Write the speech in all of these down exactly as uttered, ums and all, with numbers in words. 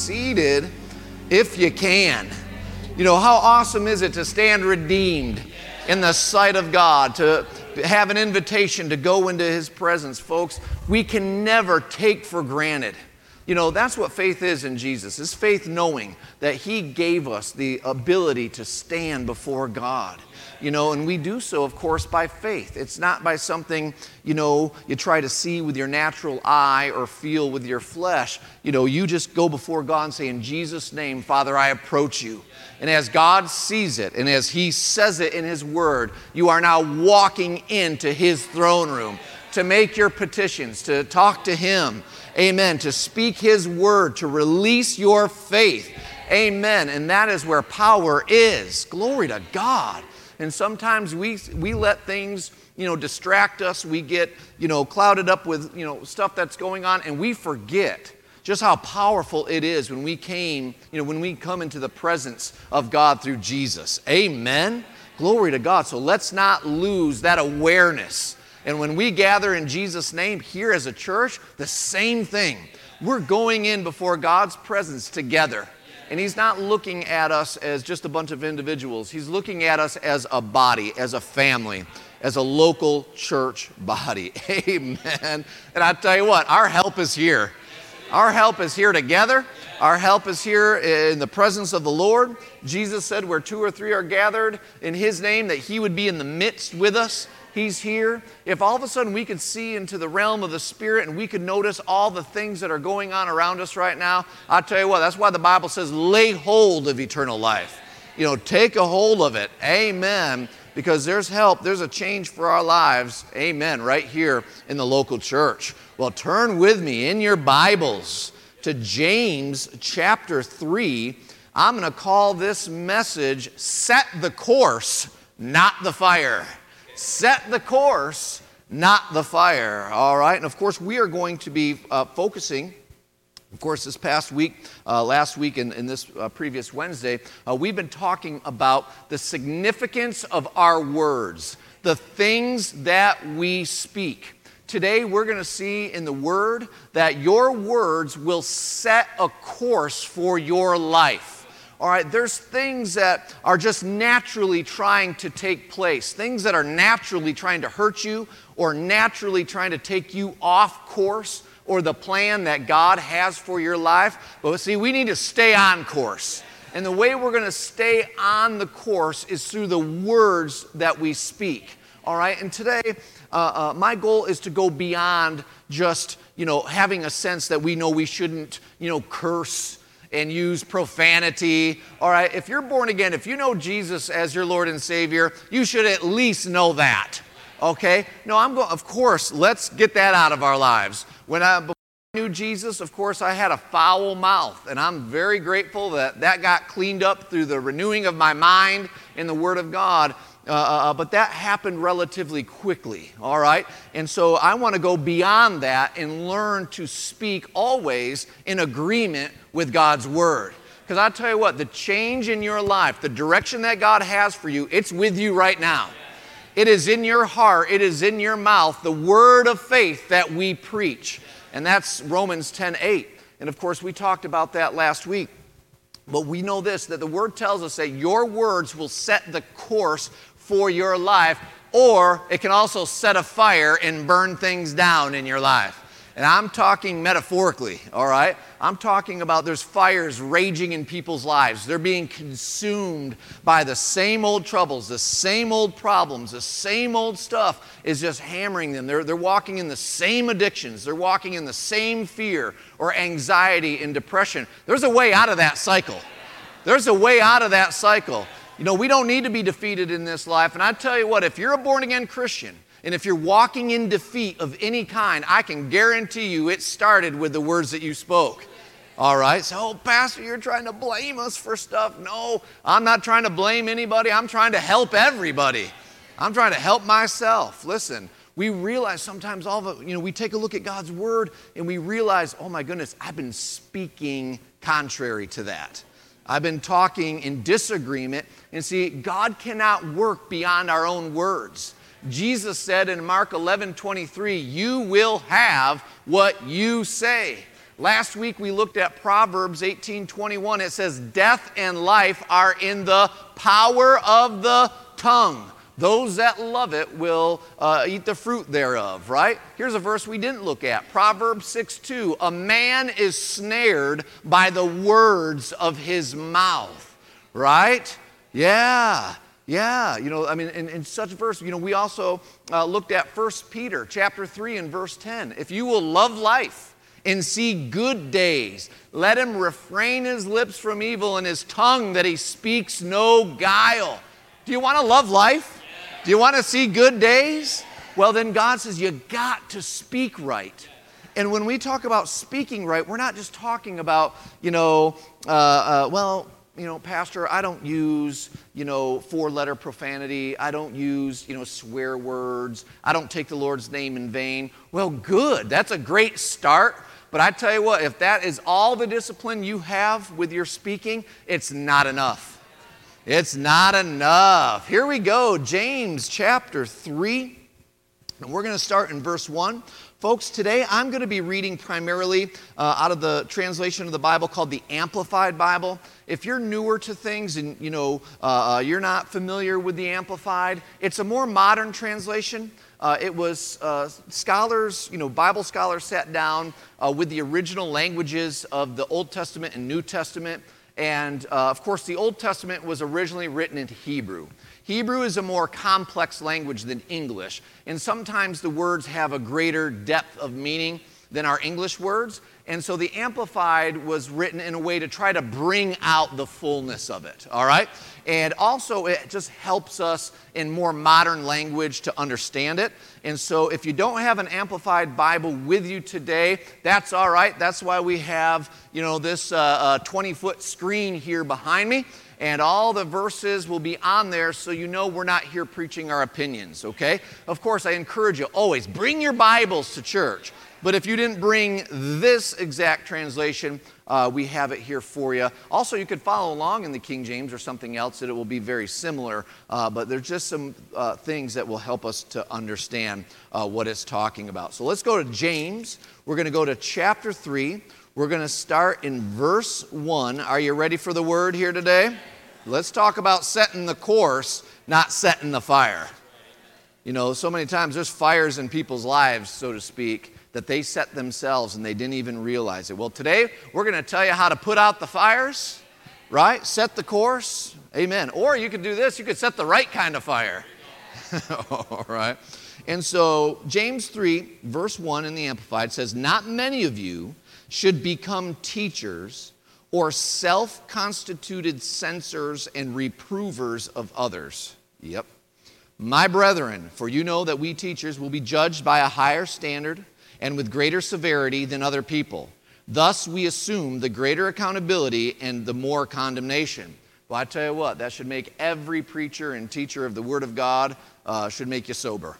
seated if you can. You know, how awesome is it to stand redeemed in the sight of God, to have an invitation to go into His presence, folks? We can never take for granted. You know, that's what faith is in Jesus. It's faith knowing that He gave us the ability to stand before God. You know, and we do so, of course, by faith. It's not by something, you know, you try to see with your natural eye or feel with your flesh. You know, you just go before God and say, in Jesus' name, Father, I approach you. And as God sees it, and as He says it in His Word, you are now walking into His throne room to make your petitions, to talk to Him. Amen. To speak His Word, to release your faith. Amen. And that is where power is. Glory to God. And sometimes we we let things, you know, distract us. We get, you know, clouded up with, you know, stuff that's going on, and we forget just how powerful it is when we came, you know, when we come into the presence of God through Jesus. Amen. Glory to God. So let's not lose that awareness. And when we gather in Jesus' name here as a church, the same thing. We're going in before God's presence together. And He's not looking at us as just a bunch of individuals. He's looking at us as a body, as a family, as a local church body. Amen. And I tell you what, our help is here. Our help is here together. Our help is here in the presence of the Lord. Jesus said where two or three are gathered in His name, that He would be in the midst with us. He's here. If all of a sudden we could see into the realm of the Spirit and we could notice all the things that are going on around us right now, I'll tell you what, that's why the Bible says lay hold of eternal life. You know, take a hold of it. Amen. Because there's help, there's a change for our lives. Amen. Right here in the local church. Well, turn with me in your Bibles to James chapter three. I'm going to call this message, Set the Course, Not the Fire. Set the course, not the fire. All right. And of course, we are going to be uh, focusing, of course, this past week, uh, last week, and, and this uh, previous Wednesday, uh, we've been talking about the significance of our words, the things that we speak. Today, we're going to see in the Word that your words will set a course for your life. All right, there's things that are just naturally trying to take place, things that are naturally trying to hurt you or naturally trying to take you off course or the plan that God has for your life. But see, we need to stay on course. And the way we're going to stay on the course is through the words that we speak. All right, and today, uh, uh, my goal is to go beyond just, you know, having a sense that we know we shouldn't, you know, curse and use profanity. All right, if you're born again, if you know Jesus as your Lord and Savior, you should at least know that. Okay? No, I'm going, of course, let's get that out of our lives. When I, before I knew Jesus, of course, I had a foul mouth, and I'm very grateful that that got cleaned up through the renewing of my mind in the Word of God. Uh, uh, but that happened relatively quickly, all right? And so I want to go beyond that and learn to speak always in agreement with God's Word. Because I'll tell you what, the change in your life, the direction that God has for you, it's with you right now. It is in your heart, it is in your mouth, the word of faith that we preach. And that's Romans ten eight. And of course, we talked about that last week. But we know this, that the Word tells us that your words will set the course for your life, or it can also set a fire and burn things down in your life. And I'm talking metaphorically, all right? I'm talking about there's fires raging in people's lives. They're being consumed by the same old troubles, the same old problems, the same old stuff is just hammering them. They're, they're walking in the same addictions. They're walking in the same fear or anxiety and depression. There's a way out of that cycle. There's a way out of that cycle. You know, we don't need to be defeated in this life. And I tell you what, if you're a born-again Christian, and if you're walking in defeat of any kind, I can guarantee you it started with the words that you spoke. All right? So, oh, Pastor, you're trying to blame us for stuff. No, I'm not trying to blame anybody. I'm trying to help everybody. I'm trying to help myself. Listen, we realize sometimes all of it, you know, we take a look at God's Word and we realize, oh my goodness, I've been speaking contrary to that. I've been talking in disagreement. And see, God cannot work beyond our own words. Jesus said in Mark eleven twenty-three, you will have what you say. Last week we looked at Proverbs eighteen twenty-one. It says, death and life are in the power of the tongue. Those that love it will uh, eat the fruit thereof, right? Here's a verse we didn't look at. Proverbs six two. A man is snared by the words of his mouth, right? Yeah. Yeah, you know, I mean, in, in such verse, you know, we also uh, looked at First Peter chapter three and verse ten. If you will love life and see good days, let him refrain his lips from evil and his tongue that he speaks no guile. Do you want to love life? Do you want to see good days? Well, then God says you got to speak right. And when we talk about speaking right, we're not just talking about, you know, uh, uh, well, you know, Pastor, I don't use, you know, four-letter profanity. I don't use, you know, swear words. I don't take the Lord's name in vain. Well, good. That's a great start. But I tell you what, if that is all the discipline you have with your speaking, it's not enough. It's not enough. Here we go, James chapter three. And we're going to start in verse one. Folks, today I'm going to be reading primarily uh, out of the translation of the Bible called the Amplified Bible. If you're newer to things and you know uh, you're not familiar with the Amplified, it's a more modern translation. Uh, it was uh, scholars, you know, Bible scholars sat down uh, with the original languages of the Old Testament and New Testament. And uh, of course, the Old Testament was originally written into Hebrew. Hebrew is a more complex language than English, and sometimes the words have a greater depth of meaning than our English words. And so the Amplified was written in a way to try to bring out the fullness of it, all right? And also it just helps us in more modern language to understand it. And so if you don't have an Amplified Bible with you today, that's all right. That's why we have, you know, this uh, uh, twenty-foot screen here behind me. And all the verses will be on there so you know we're not here preaching our opinions, okay? Of course, I encourage you always, bring your Bibles to church. But if you didn't bring this exact translation, uh, we have it here for you. Also, you could follow along in the King James or something else that it will be very similar. Uh, but there's just some uh, things that will help us to understand uh, what it's talking about. So let's go to James. We're going to go to chapter three. We're going to start in verse one. Are you ready for the word here today? Let's talk about setting the course, not setting the fire. You know, so many times there's fires in people's lives, so to speak, that they set themselves and they didn't even realize it. Well, today we're going to tell you how to put out the fires, right? Set the course. Amen. Or you could do this. You could set the right kind of fire. All right. And so James three, verse one in the Amplified says, not many of you should become teachers or self-constituted censors and reprovers of others. Yep. My brethren, for you know that we teachers will be judged by a higher standard and with greater severity than other people. Thus we assume the greater accountability and the more condemnation. Well, I tell you what, that should make every preacher and teacher of the Word of God, uh, should make you sober.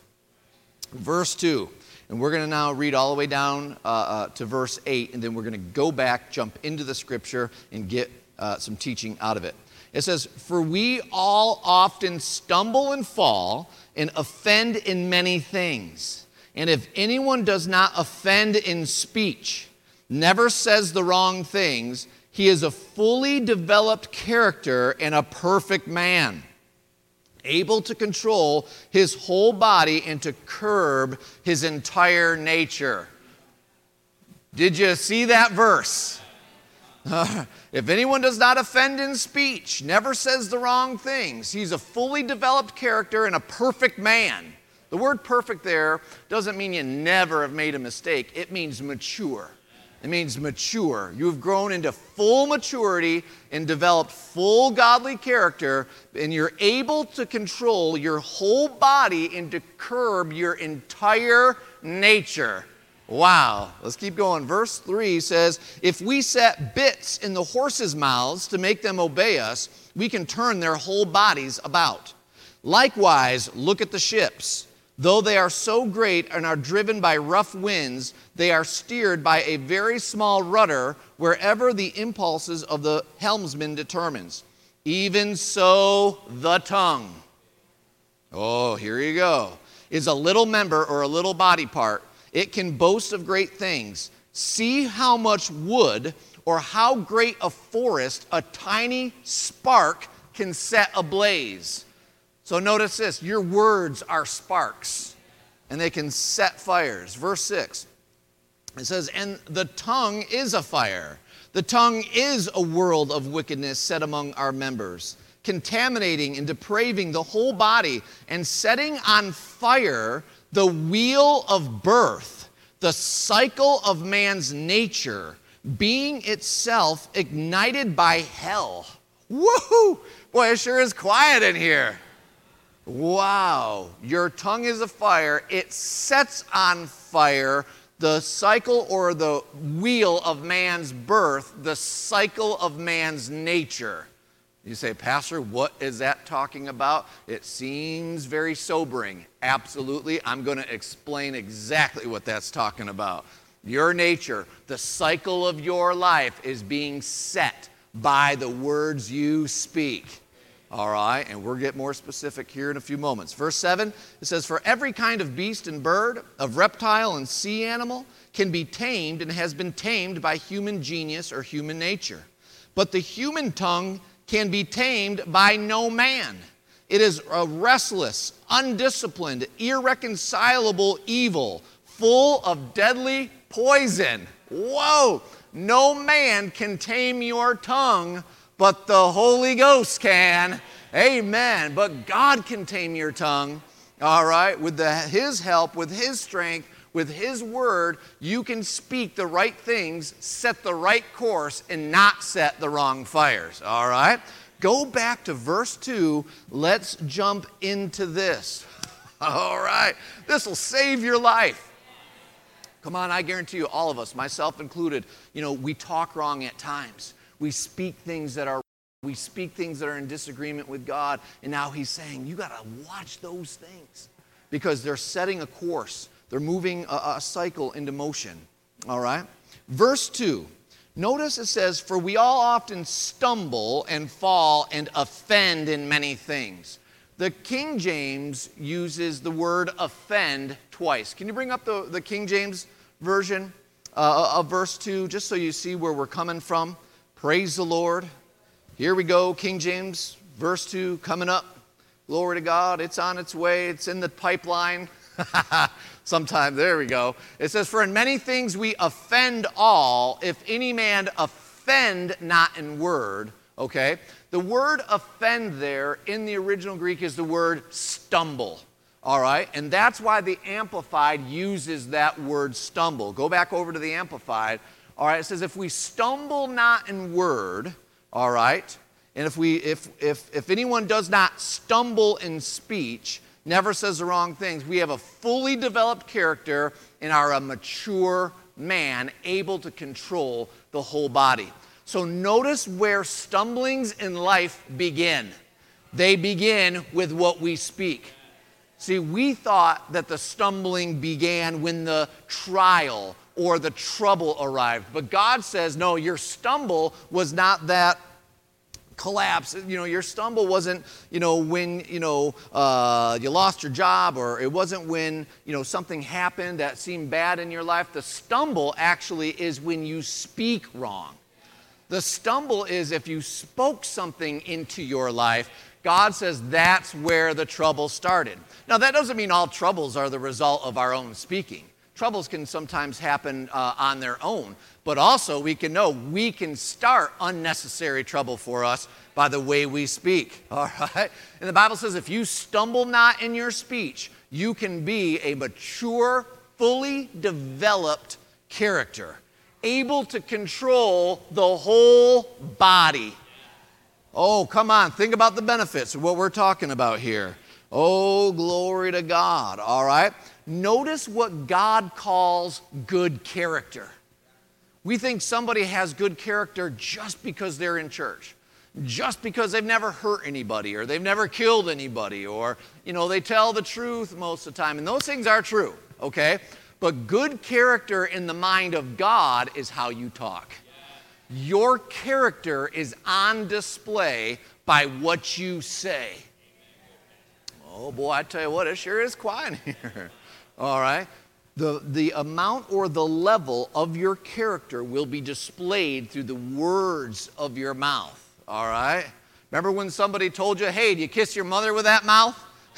Verse two. And we're going to now read all the way down uh, uh, to verse eight, and then we're going to go back, jump into the scripture, and get uh, some teaching out of it. It says, for we all often stumble and fall and offend in many things. And if anyone does not offend in speech, never says the wrong things, he is a fully developed character and a perfect man, able to control his whole body and to curb his entire nature. Did you see that verse? Uh, if anyone does not offend in speech, never says the wrong things, he's a fully developed character and a perfect man. The word perfect there doesn't mean you never have made a mistake. It means mature. It means mature. You've grown into full maturity and developed full godly character, and you're able to control your whole body and to curb your entire nature. Wow. Let's keep going. Verse three says, if we set bits in the horses' mouths to make them obey us, we can turn their whole bodies about. Likewise, look at the ships. Though they are so great and are driven by rough winds, they are steered by a very small rudder wherever the impulses of the helmsman determines. Even so, the tongue. Oh, here you go. Is a little member or a little body part. It can boast of great things. See how much wood or how great a forest a tiny spark can set ablaze. So notice this, your words are sparks, and they can set fires. Verse six, it says, and the tongue is a fire. The tongue is a world of wickedness set among our members, contaminating and depraving the whole body and setting on fire the wheel of birth, the cycle of man's nature, being itself ignited by hell. Woohoo! Boy, it sure is quiet in here. Wow. Your tongue is a fire. It sets on fire the cycle or the wheel of man's birth, the cycle of man's nature. You say, Pastor, what is that talking about? It seems very sobering. Absolutely. I'm going to explain exactly what that's talking about. Your nature, the cycle of your life is being set by the words you speak. All right, and we'll get more specific here in a few moments. Verse seven, it says, for every kind of beast and bird, of reptile and sea animal can be tamed and has been tamed by human genius or human nature. But the human tongue can be tamed by no man. It is a restless, undisciplined, irreconcilable evil, full of deadly poison. Whoa! No man can tame your tongue, but the Holy Ghost can. Amen. But God can tame your tongue. All right? With the, His help, with His strength, with His word, you can speak the right things, set the right course, and not set the wrong fires. All right? Go back to verse two. Let's jump into this. All right. This will save your life. Come on, I guarantee you, all of us, myself included, you know, we talk wrong at times. We speak things that are we speak things that are in disagreement with God, and now He's saying, you got to watch those things because they're setting a course. They're moving a, a cycle into motion. All right? Verse two. Notice it says, for we all often stumble and fall and offend in many things. The King James uses the word offend twice. Can you bring up the, the King James version uh, of verse two, just so you see where we're coming from? Praise the Lord. Here we go, King James, verse two, coming up. Glory to God, it's on its way, it's in the pipeline. Sometime, there we go. It says, for in many things we offend all, if any man offend not in word. Okay? The word offend there in the original Greek is the word stumble. All right? And that's why the Amplified uses that word stumble. Go back over to the Amplified. All right? It says, if we stumble not in word, all right? And if we if if if anyone does not stumble in speech, never says the wrong things, we have a fully developed character and are a mature man able to control the whole body. So notice where stumblings in life begin. They begin with what we speak. See, we thought that the stumbling began when the trial or the trouble arrived. But God says, no, your stumble was not that collapse. You know, your stumble wasn't, you know, when, you know, uh, you lost your job, or it wasn't when, you know, something happened that seemed bad in your life. The stumble actually is when you speak wrong. The stumble is if you spoke something into your life. God says that's where the trouble started. Now, that doesn't mean all troubles are the result of our own speaking. Troubles can sometimes happen uh, on their own, but also we can know we can start unnecessary trouble for us by the way we speak, all right? And the Bible says if you stumble not in your speech, you can be a mature, fully developed character, able to control the whole body. Oh, come on, think about the benefits of what we're talking about here. Oh, glory to God, all right? Notice what God calls good character. We think somebody has good character just because they're in church, just because they've never hurt anybody, or they've never killed anybody, or, you know, they tell the truth most of the time. And those things are true, okay? But good character in the mind of God is how you talk. Your character is on display by what you say. Oh boy, I tell you what, it sure is quiet here. All right. The, the amount or the level of your character will be displayed through the words of your mouth, all right? Remember when somebody told you, hey, do you kiss your mother with that mouth?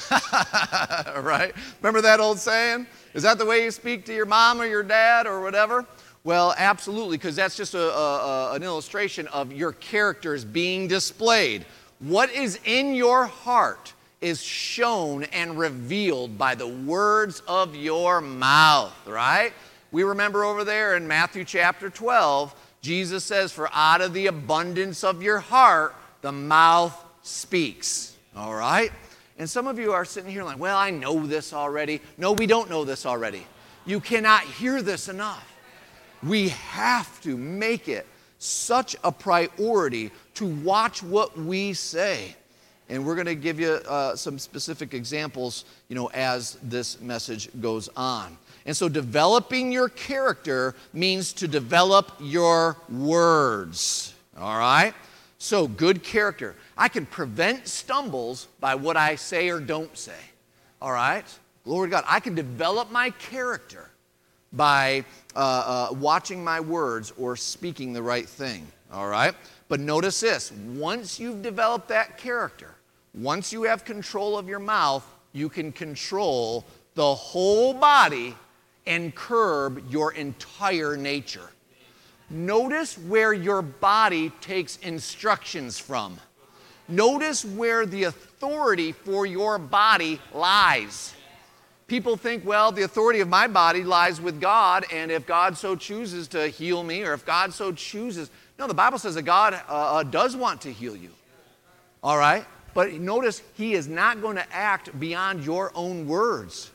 Right? Remember that old saying? Is that the way you speak to your mom or your dad or whatever? Well, absolutely, because that's just a, a, a, an illustration of your characters being displayed. What is in your heart is shown and revealed by the words of your mouth, right? We remember over there in Matthew chapter twelve, Jesus says, for out of the abundance of your heart, the mouth speaks, all right? And some of you are sitting here like, well, I know this already. No, we don't know this already. You cannot hear this enough. We have to make it such a priority to watch what we say. And we're going to give you uh, some specific examples, you know, as this message goes on. And so developing your character means to develop your words, all right? So good character. I can prevent stumbles by what I say or don't say, all right? Glory to God. I can develop my character by uh, uh, watching my words or speaking the right thing, all right? But notice this, once you've developed that character, once you have control of your mouth, you can control the whole body and curb your entire nature. Notice where your body takes instructions from. Notice where the authority for your body lies. People think, well, the authority of my body lies with God, and if God so chooses to heal me, or if God so chooses... No, the Bible says that God uh, uh, does want to heal you. All right? But notice, He is not going to act beyond your own words.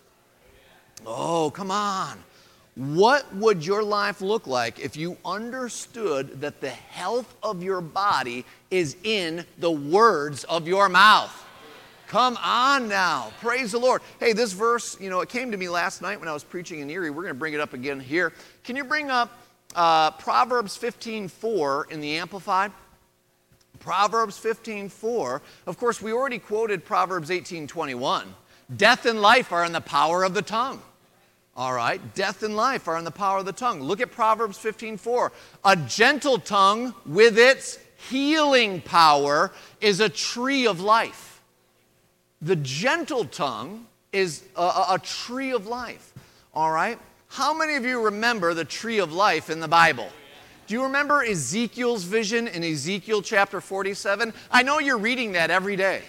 Oh, come on. What would your life look like if you understood that the health of your body is in the words of your mouth? Come on now. Praise the Lord. Hey, this verse, you know, it came to me last night when I was preaching in Erie. We're going to bring it up again here. Can you bring up uh, Proverbs fifteen four in the Amplified? Proverbs fifteen four. Of course, we already quoted Proverbs eighteen twenty-one. Death and life are in the power of the tongue. All right, death and life are in the power of the tongue. Look at Proverbs fifteen four. A gentle tongue with its healing power is a tree of life. The gentle tongue is a, a, a tree of life, all right? How many of you remember the tree of life in the Bible? Do you remember Ezekiel's vision in Ezekiel chapter forty-seven? I know you're reading that every day.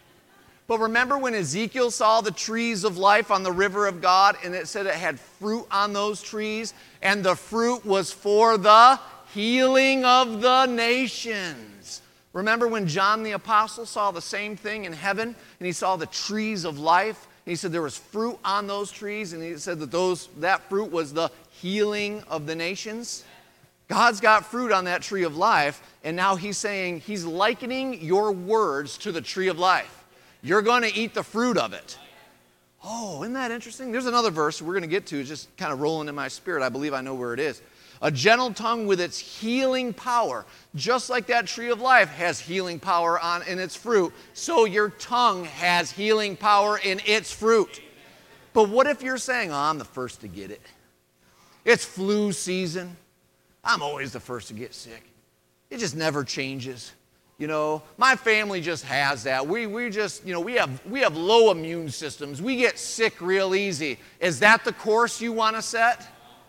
But remember when Ezekiel saw the trees of life on the river of God, and it said it had fruit on those trees, and the fruit was for the healing of the nations. Remember when John the Apostle saw the same thing in heaven, and he saw the trees of life, and he said there was fruit on those trees, and he said that those that fruit was the healing of the nations? God's got fruit on that tree of life, and now he's saying he's likening your words to the tree of life. You're going to eat the fruit of it. Oh, isn't that interesting? There's another verse we're going to get to. It's just kind of rolling in my spirit. I believe I know where it is. A gentle tongue with its healing power, just like that tree of life has healing power on in its fruit, so your tongue has healing power in its fruit. But what if you're saying, oh, I'm the first to get it. It's flu season. I'm always the first to get sick. It just never changes. You know, my family just has that. We, we just, you know, we have, we have low immune systems. We get sick real easy. Is that the course you want to set?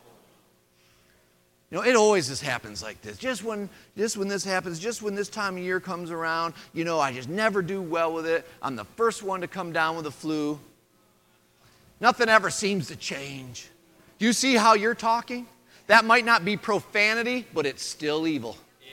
You know, it always just happens like this. Just when, just when this happens, just when this time of year comes around, you know, I just never do well with it. I'm the first one to come down with the flu. Nothing ever seems to change. Do you see how you're talking? That might not be profanity, but it's still evil.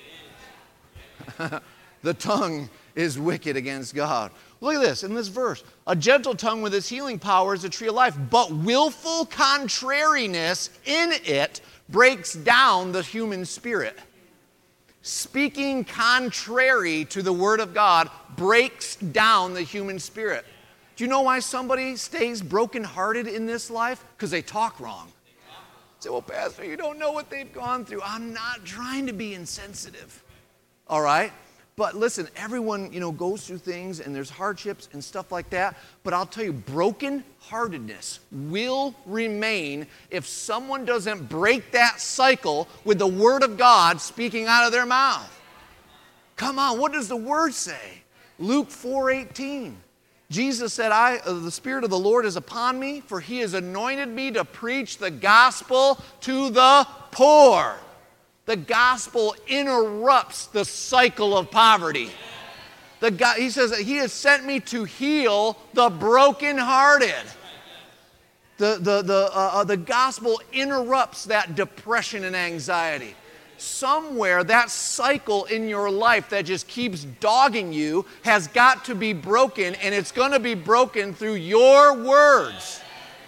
The tongue is wicked against God. Look at this in this verse. A gentle tongue with its healing power is a tree of life, but willful contrariness in it breaks down the human spirit. Speaking contrary to the word of God breaks down the human spirit. Do you know why somebody stays brokenhearted in this life? Because they talk wrong. Say, well, Pastor, you don't know what they've gone through. I'm not trying to be insensitive. All right? But listen, everyone, you know, goes through things and there's hardships and stuff like that. But I'll tell you, brokenheartedness will remain if someone doesn't break that cycle with the Word of God speaking out of their mouth. Come on, what does the Word say? Luke four eighteen. Jesus said, I, uh, the Spirit of the Lord is upon me, for He has anointed me to preach the gospel to the poor. The gospel interrupts the cycle of poverty. The God, he says that He has sent me to heal the brokenhearted. The, the, the, uh, uh, the gospel interrupts that depression and anxiety. Somewhere that cycle in your life that just keeps dogging you has got to be broken, and it's going to be broken through your words.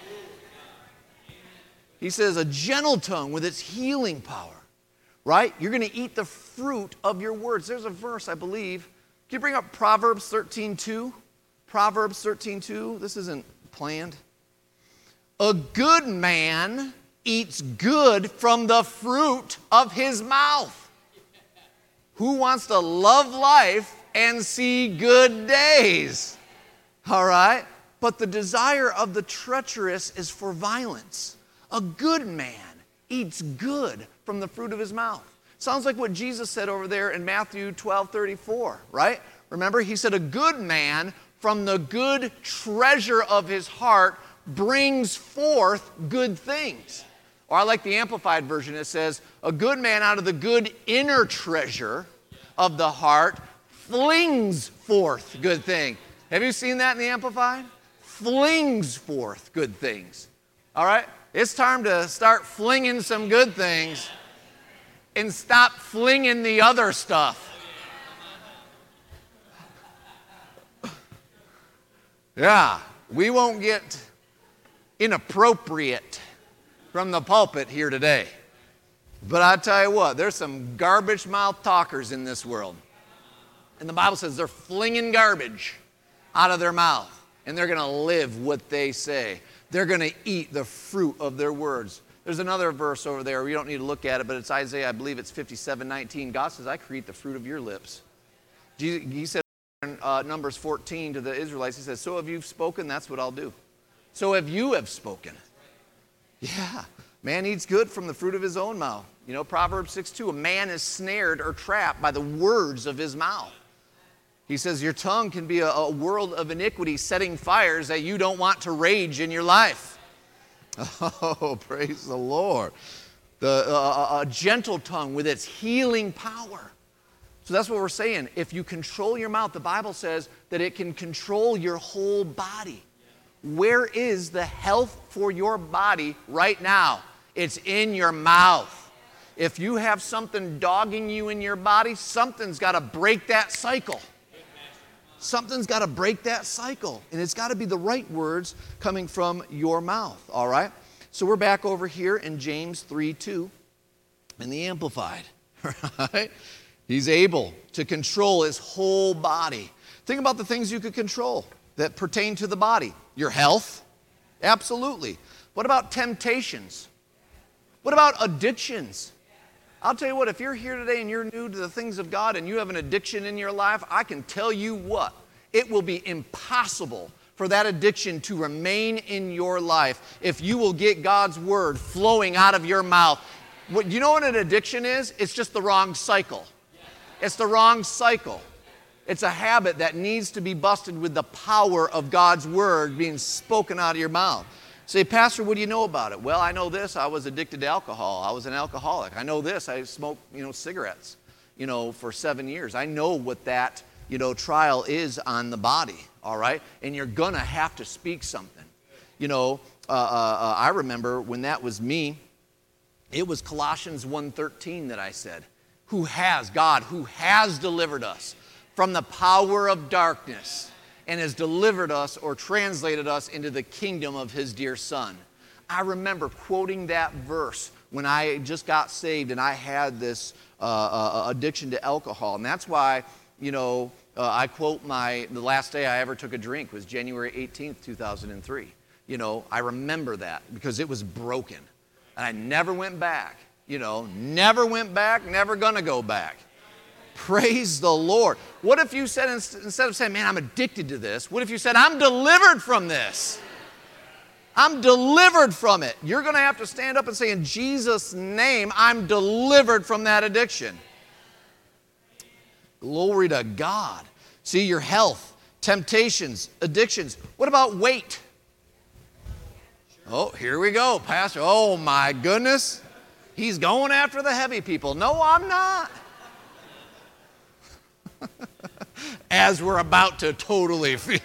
He says a gentle tongue with its healing power. Right? You're going to eat the fruit of your words. There's a verse, I believe. Can you bring up Proverbs thirteen two? Proverbs thirteen two. This isn't planned. A good man eats good from the fruit of his mouth. Who wants to love life and see good days? All right? But the desire of the treacherous is for violence. A good man eats good from the fruit of his mouth. Sounds like what Jesus said over there in Matthew twelve thirty-four, right? Remember, He said, a good man from the good treasure of his heart brings forth good things. Or I like the Amplified version. It says, a good man out of the good inner treasure of the heart flings forth good things. Have you seen that in the Amplified? Flings forth good things. All right? It's time to start flinging some good things and stop flinging the other stuff. Yeah, we won't get inappropriate from the pulpit here today. But I tell you what, there's some garbage mouth talkers in this world. And the Bible says they're flinging garbage out of their mouth. And they're going to live what they say. They're going to eat the fruit of their words. There's another verse over there. We don't need to look at it, but it's Isaiah, I believe it's fifty-seven nineteen. God says, I create the fruit of your lips. Jesus, he said in uh, Numbers fourteen to the Israelites, He says, so have you spoken, that's what I'll do. So have you have spoken. Yeah, man eats good from the fruit of his own mouth. You know, Proverbs six two, a man is snared or trapped by the words of his mouth. He says your tongue can be a, a world of iniquity, setting fires that you don't want to rage in your life. Oh, praise the Lord. The, uh, a gentle tongue with its healing power. So that's what we're saying. If you control your mouth, the Bible says that it can control your whole body. Where is the health for your body right now? It's in your mouth. If you have something dogging you in your body, something's got to break that cycle. Something's got to break that cycle. And it's got to be the right words coming from your mouth, all right? So we're back over here in James three two in the Amplified, right? He's able to control his whole body. Think about the things you could control that pertain to the body. Your health, absolutely. What about temptations? What about addictions? I'll tell you what, if you're here today and you're new to the things of God and you have an addiction in your life, I can tell you what, it will be impossible for that addiction to remain in your life if you will get God's word flowing out of your mouth. What, you know what an addiction is? It's just the wrong cycle. It's the wrong cycle. It's a habit that needs to be busted with the power of God's word being spoken out of your mouth. Say, Pastor, what do you know about it? Well, I know this. I was addicted to alcohol. I was an alcoholic. I know this. I smoked, you know, cigarettes, you know, for seven years. I know what that, you know, trial is on the body, all right? And you're going to have to speak something. You know, uh, uh, uh, I remember when that was me, it was Colossians one thirteen that I said, who has, God, who has delivered us from the power of darkness and has delivered us or translated us into the kingdom of His dear Son. I remember quoting that verse when I just got saved and I had this uh, uh, addiction to alcohol. And that's why, you know, uh, I quote my, the last day I ever took a drink was January eighteenth, two thousand three. You know, I remember that because it was broken. And I never went back, you know, never went back, never gonna go back. Praise the Lord. What if you said, instead of saying, man, I'm addicted to this, what if you said, I'm delivered from this? I'm delivered from it. You're going to have to stand up and say, in Jesus' name, I'm delivered from that addiction. Glory to God. See, your health, temptations, addictions. What about weight? Oh, here we go, Pastor. Oh, my goodness. He's going after the heavy people. No, I'm not. As we're about to totally feel.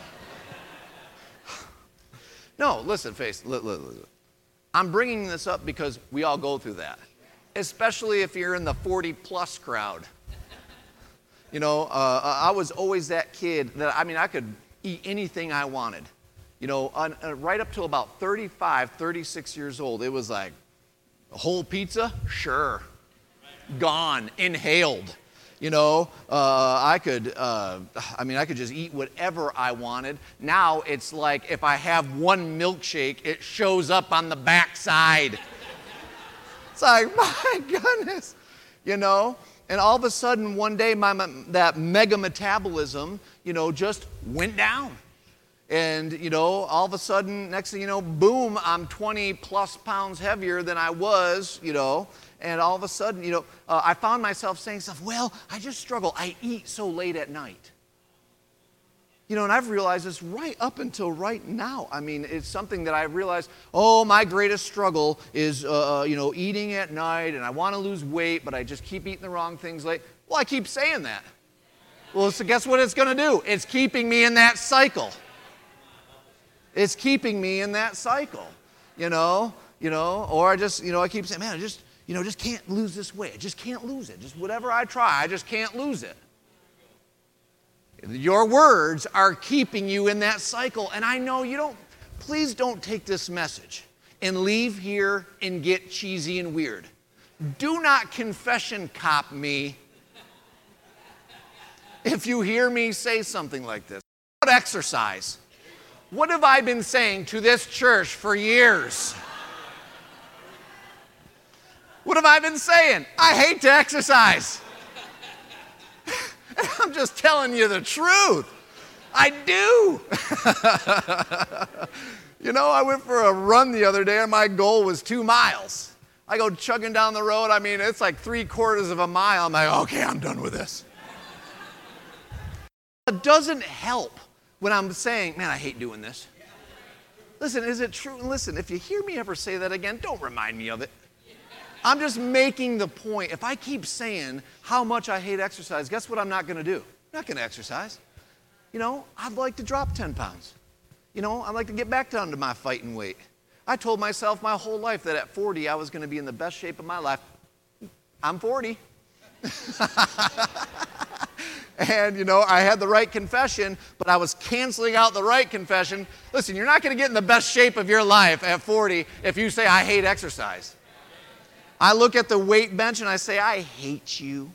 No, listen, face. Li- li- li- I'm bringing this up because we all go through that, especially if you're in the forty plus crowd. You know, uh, I was always that kid that, I mean, I could eat anything I wanted. You know, on, uh, right up to about thirty-five, thirty-six years old, it was like, a whole pizza? Sure. Gone, inhaled. You know, uh, I could, uh, I mean, I could just eat whatever I wanted. Now it's like if I have one milkshake, it shows up on the backside. It's like, my goodness, you know. And all of a sudden, one day, my, that mega metabolism, you know, just went down. And, you know, all of a sudden, next thing you know, boom, I'm twenty plus pounds heavier than I was, you know. And all of a sudden, you know, uh, I found myself saying stuff, well, I just struggle. I eat so late at night. You know, and I've realized this right up until right now. I mean, it's something that I've realized, oh, my greatest struggle is, uh, you know, eating at night, and I want to lose weight, but I just keep eating the wrong things late. Well, I keep saying that. Well, so guess what it's going to do? It's keeping me in that cycle. It's keeping me in that cycle, you know, you know, or I just, you know, I keep saying, man, I just, you know, just can't lose this weight. I just can't lose it. Just whatever I try, I just can't lose it. Your words are keeping you in that cycle. And I know you don't, please don't take this message and leave here and get cheesy and weird. Do not confession cop me if you hear me say something like this. What about exercise? What have I been saying to this church for years? What have I been saying? I hate to exercise. I'm just telling you the truth. I do. You know, I went for a run the other day and my goal was two miles. I go chugging down the road. I mean, it's like three quarters of a mile. I'm like, okay, I'm done with this. It doesn't help when I'm saying, man, I hate doing this. Listen, is it true? Listen, if you hear me ever say that again, don't remind me of it. I'm just making the point. If I keep saying how much I hate exercise, guess what I'm not going to do? I'm not going to exercise. You know, I'd like to drop ten pounds. You know, I'd like to get back down to my fighting weight. I told myself my whole life that at forty, I was going to be in the best shape of my life. I'm forty. And, you know, I had the right confession, but I was canceling out the right confession. Listen, you're not going to get in the best shape of your life at forty if you say, I hate exercise. I look at the weight bench and I say, I hate you.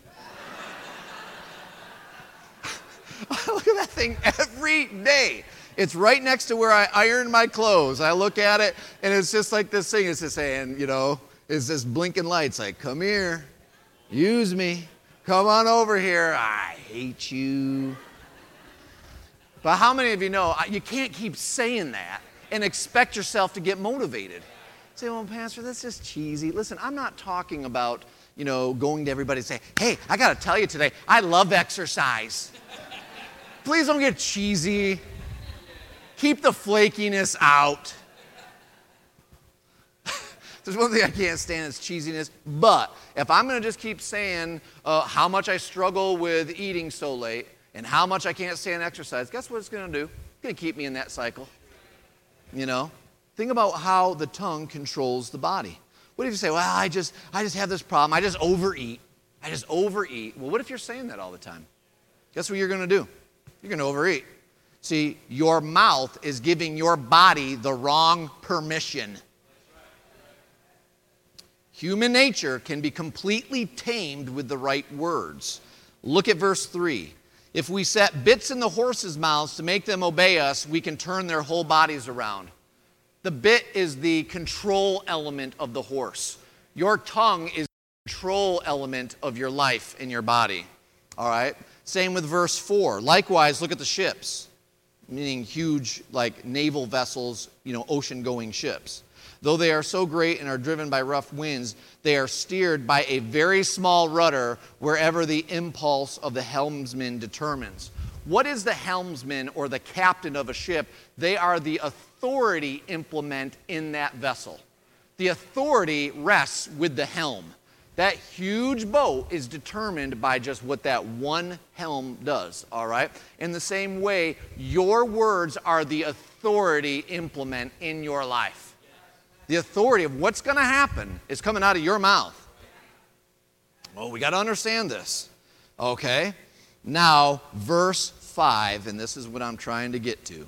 I look at that thing every day. It's right next to where I iron my clothes. I look at it and it's just like this thing. It's just saying, you know, it's this blinking lights like, come here, use me. Come on over here. I hate you. But how many of you know you can't keep saying that and expect yourself to get motivated? Say, well, Pastor, that's just cheesy. Listen, I'm not talking about, you know, going to everybody and say, hey, I got to tell you today, I love exercise. Please don't get cheesy. Keep the flakiness out. There's one thing I can't stand is cheesiness. But if I'm going to just keep saying uh, how much I struggle with eating so late and how much I can't stand exercise, guess what it's going to do? It's going to keep me in that cycle. You know? Think about how the tongue controls the body. What if you say, well, I just, I just have this problem. I just overeat. I just overeat. Well, what if you're saying that all the time? Guess what you're going to do? You're going to overeat. See, your mouth is giving your body the wrong permission. Human nature can be completely tamed with the right words. Look at verse three. If we set bits in the horses' mouths to make them obey us, we can turn their whole bodies around. The bit is the control element of the horse. Your tongue is the control element of your life and your body. All right? Same with verse four. Likewise, look at the ships, meaning huge, like naval vessels, you know, ocean-going ships. Though they are so great and are driven by rough winds, they are steered by a very small rudder wherever the impulse of the helmsman determines. What is the helmsman or the captain of a ship? They are the authority implement in that vessel. The authority rests with the helm. That huge boat is determined by just what that one helm does, all right? In the same way, your words are the authority implement in your life. The authority of what's going to happen is coming out of your mouth. Well, we got to understand this. Okay? Now, verse five, and this is what I'm trying to get to.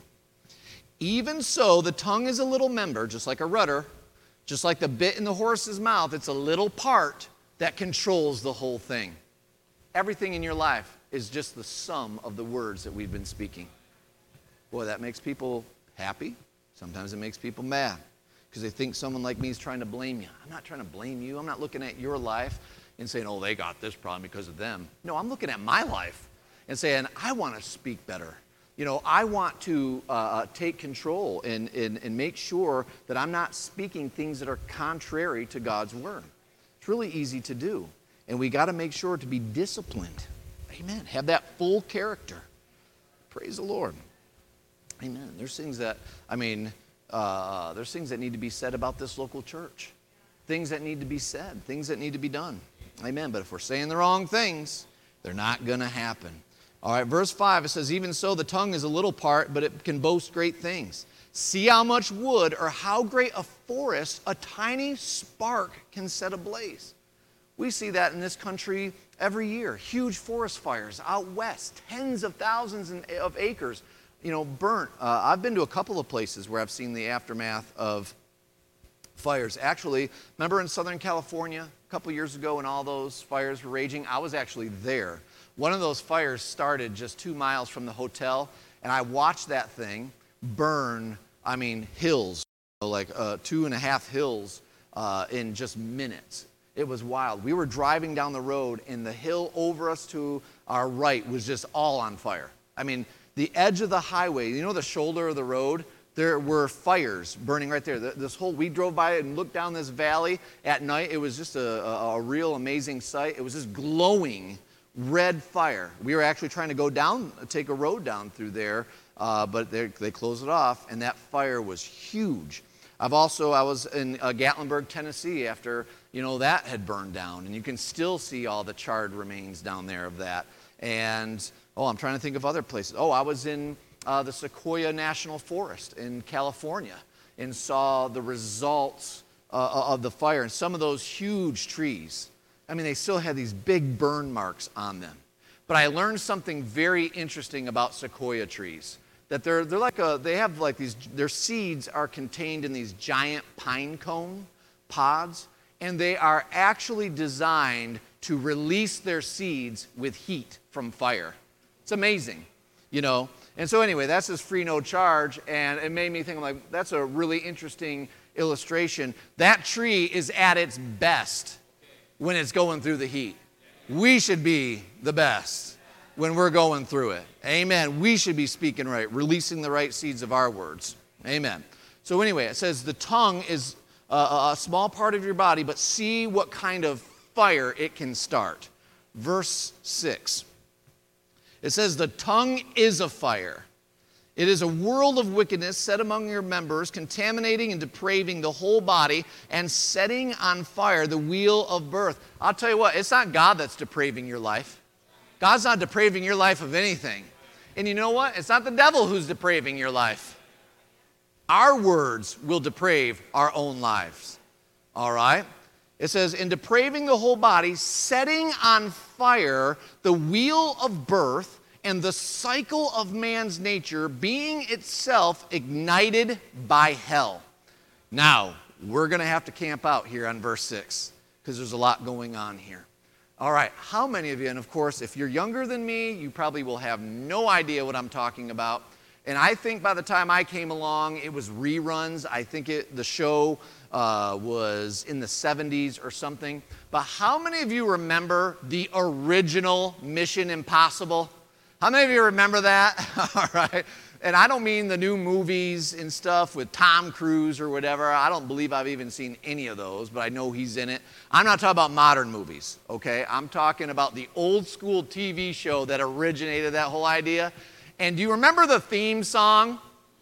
Even so, the tongue is a little member, just like a rudder, just like the bit in the horse's mouth. It's a little part that controls the whole thing. Everything in your life is just the sum of the words that we've been speaking. Boy, that makes people happy. Sometimes it makes people mad, because they think someone like me is trying to blame you. I'm not trying to blame you. I'm not looking at your life and saying, oh, they got this problem because of them. No, I'm looking at my life and saying, I want to speak better. You know, I want to uh, take control and, and, and make sure that I'm not speaking things that are contrary to God's word. It's really easy to do. And we got to make sure to be disciplined. Amen. Have that full character. Praise the Lord. Amen. There's things that, I mean, Uh, there's things that need to be said about this local church. Things that need to be said. Things that need to be done. Amen. But if we're saying the wrong things, they're not going to happen. All right, verse five, it says, even so, the tongue is a little part, but it can boast great things. See how much wood or how great a forest a tiny spark can set ablaze. We see that in this country every year. Huge forest fires out west, tens of thousands of acres, you know, burnt. Uh, I've been to a couple of places where I've seen the aftermath of fires. Actually, remember in Southern California a couple years ago when all those fires were raging? I was actually there. One of those fires started just two miles from the hotel, and I watched that thing burn, I mean, hills, like uh, two and a half hills uh, in just minutes. It was wild. We were driving down the road, and the hill over us to our right was just all on fire. I mean, the edge of the highway, you know the shoulder of the road? There were fires burning right there. This whole, we drove by and looked down this valley at night. It was just a, a, a real amazing sight. It was just glowing red fire. We were actually trying to go down, take a road down through there, uh, but they, they closed it off, and that fire was huge. I've also, I was in uh, Gatlinburg, Tennessee after, you know, that had burned down, and you can still see all the charred remains down there of that. And, oh, I'm trying to think of other places. Oh, I was in uh, the Sequoia National Forest in California and saw the results uh, of the fire. And some of those huge trees, I mean, they still had these big burn marks on them. But I learned something very interesting about sequoia trees. That they're, they're like a, they have like these, their seeds are contained in these giant pine cone pods, and they are actually designed to release their seeds with heat from fire. It's amazing, you know. And so anyway, that's this free no charge, and it made me think, I'm like, that's a really interesting illustration. That tree is at its best when it's going through the heat. We should be the best when we're going through it. Amen. We should be speaking right, releasing the right seeds of our words. Amen. So anyway, it says the tongue is a, a small part of your body, but see what kind of fire it can start. Verse six. It says the tongue is a fire. It is a world of wickedness set among your members, contaminating and depraving the whole body and setting on fire the wheel of birth. I'll tell you what, it's not God that's depraving your life. God's not depraving your life of anything. And you know what? It's not the devil who's depraving your life. Our words will deprave our own lives. All right? It says, in depraving the whole body, setting on fire the wheel of birth and the cycle of man's nature, being itself ignited by hell. Now, we're going to have to camp out here on verse six because there's a lot going on here. All right, how many of you, and of course, if you're younger than me, you probably will have no idea what I'm talking about. And I think by the time I came along, it was reruns. I think it, the show uh, was in the seventies or something. But how many of you remember the original Mission Impossible? How many of you remember that? All right. And I don't mean the new movies and stuff with Tom Cruise or whatever. I don't believe I've even seen any of those, but I know he's in it. I'm not talking about modern movies, okay? I'm talking about the old school T V show that originated that whole idea. And do you remember the theme song?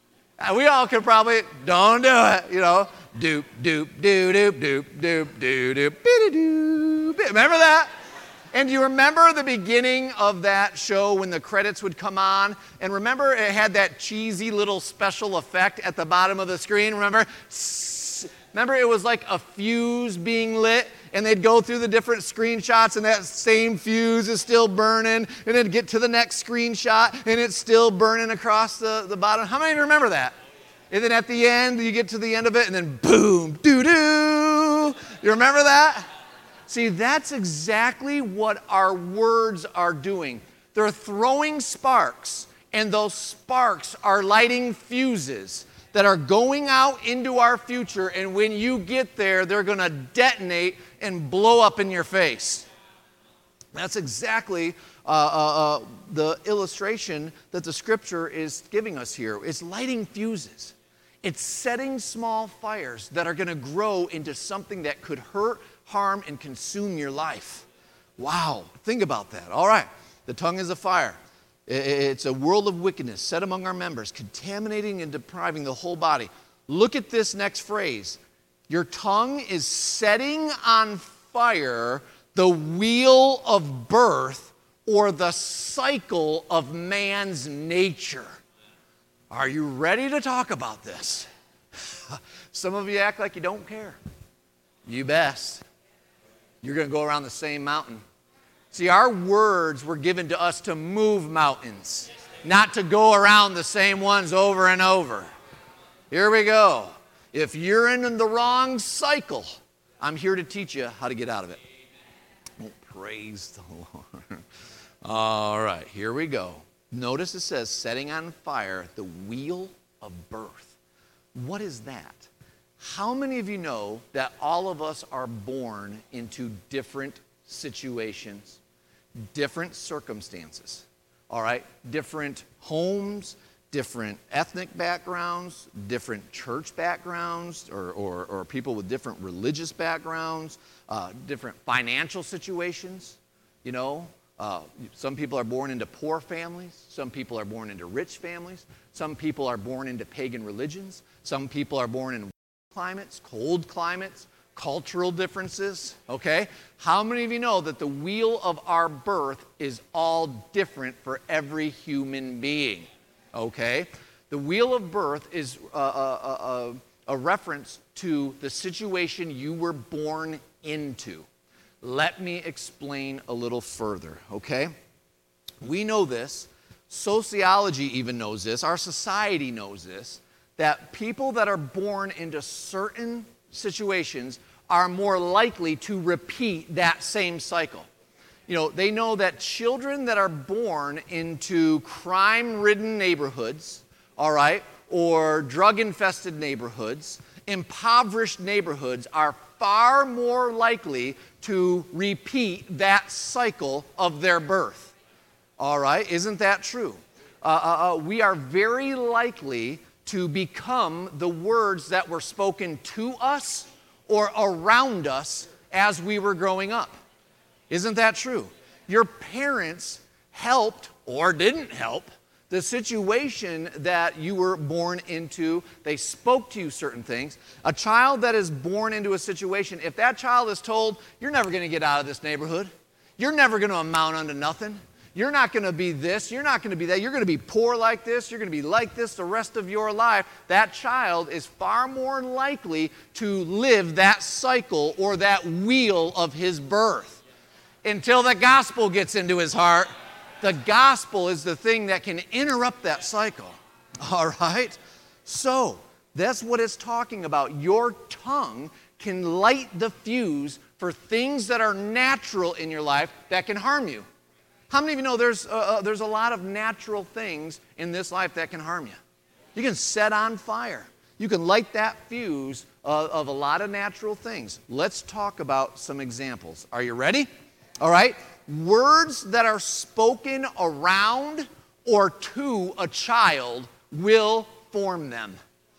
We all could probably, don't do it, you know. Doop, doop, doop, doop, doop, doop, doop, doop, doop. Remember that? And do you remember the beginning of that show when the credits would come on? And remember it had that cheesy little special effect at the bottom of the screen, remember? Remember it was like a fuse being lit, and they'd go through the different screenshots, and that same fuse is still burning, and then get to the next screenshot, and it's still burning across the, the bottom. How many of you remember that? And then at the end, you get to the end of it, and then boom, doo-doo. You remember that? See, that's exactly what our words are doing. They're throwing sparks, and those sparks are lighting fuses that are going out into our future, and when you get there, they're going to detonate and blow up in your face. That's exactly uh, uh, uh, the illustration that the Scripture is giving us here. It's lighting fuses. It's setting small fires that are going to grow into something that could hurt, harm, and consume your life. Wow, think about that. All right, the tongue is a fire. It's a world of wickedness set among our members, contaminating and depriving the whole body. Look at this next phrase. Your tongue is setting on fire the wheel of birth or the cycle of man's nature. Are you ready to talk about this? Some of you act like you don't care. You best. You're going to go around the same mountain. See, our words were given to us to move mountains, not to go around the same ones over and over. Here we go. If you're in the wrong cycle, I'm here to teach you how to get out of it. Oh, praise the Lord. All right, here we go. Notice it says, setting on fire the wheel of birth. What is that? How many of you know that all of us are born into different situations, different circumstances, all right? Different homes, different ethnic backgrounds, different church backgrounds, or, or, or people with different religious backgrounds, uh, different financial situations, you know? Uh, some people are born into poor families. Some people are born into rich families. Some people are born into pagan religions. Some people are born in climates, cold climates, cultural differences, okay? How many of you know that the wheel of our birth is all different for every human being, okay? The wheel of birth is a, a, a, a reference to the situation you were born into. Let me explain a little further, okay? We know this. Sociology even knows this. Our society knows this, that people that are born into certain situations are more likely to repeat that same cycle. You know, they know that children that are born into crime-ridden neighborhoods, all right, or drug-infested neighborhoods, impoverished neighborhoods are far more likely to repeat that cycle of their birth. All right, isn't that true? Uh, uh, uh, we are very likely to become the words that were spoken to us or around us as we were growing up. Isn't that true? Your parents helped or didn't help the situation that you were born into. They spoke to you certain things. A child that is born into a situation, if that child is told, you're never going to get out of this neighborhood, you're never going to amount unto nothing, you're not going to be this, you're not going to be that, you're going to be poor like this, you're going to be like this the rest of your life, that child is far more likely to live that cycle or that wheel of his birth until the gospel gets into his heart. The gospel is the thing that can interrupt that cycle, all right? So that's what it's talking about. Your tongue can light the fuse for things that are natural in your life that can harm you. How many of you know there's, uh, uh, there's a lot of natural things in this life that can harm you? You can set on fire. You can light that fuse uh, of a lot of natural things. Let's talk about some examples. Are you ready? All right. Words that are spoken around or to a child will form them.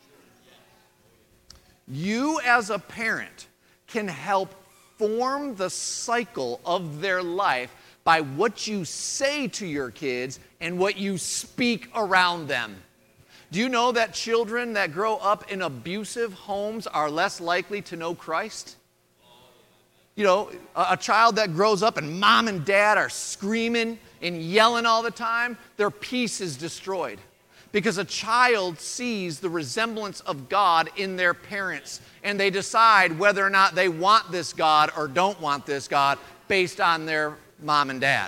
You as a parent can help form the cycle of their life by what you say to your kids and what you speak around them. Do you know that children that grow up in abusive homes are less likely to know Christ? You know, a, a child that grows up and mom and dad are screaming and yelling all the time, their peace is destroyed. Because a child sees the resemblance of God in their parents, and they decide whether or not they want this God or don't want this God based on their mom and dad.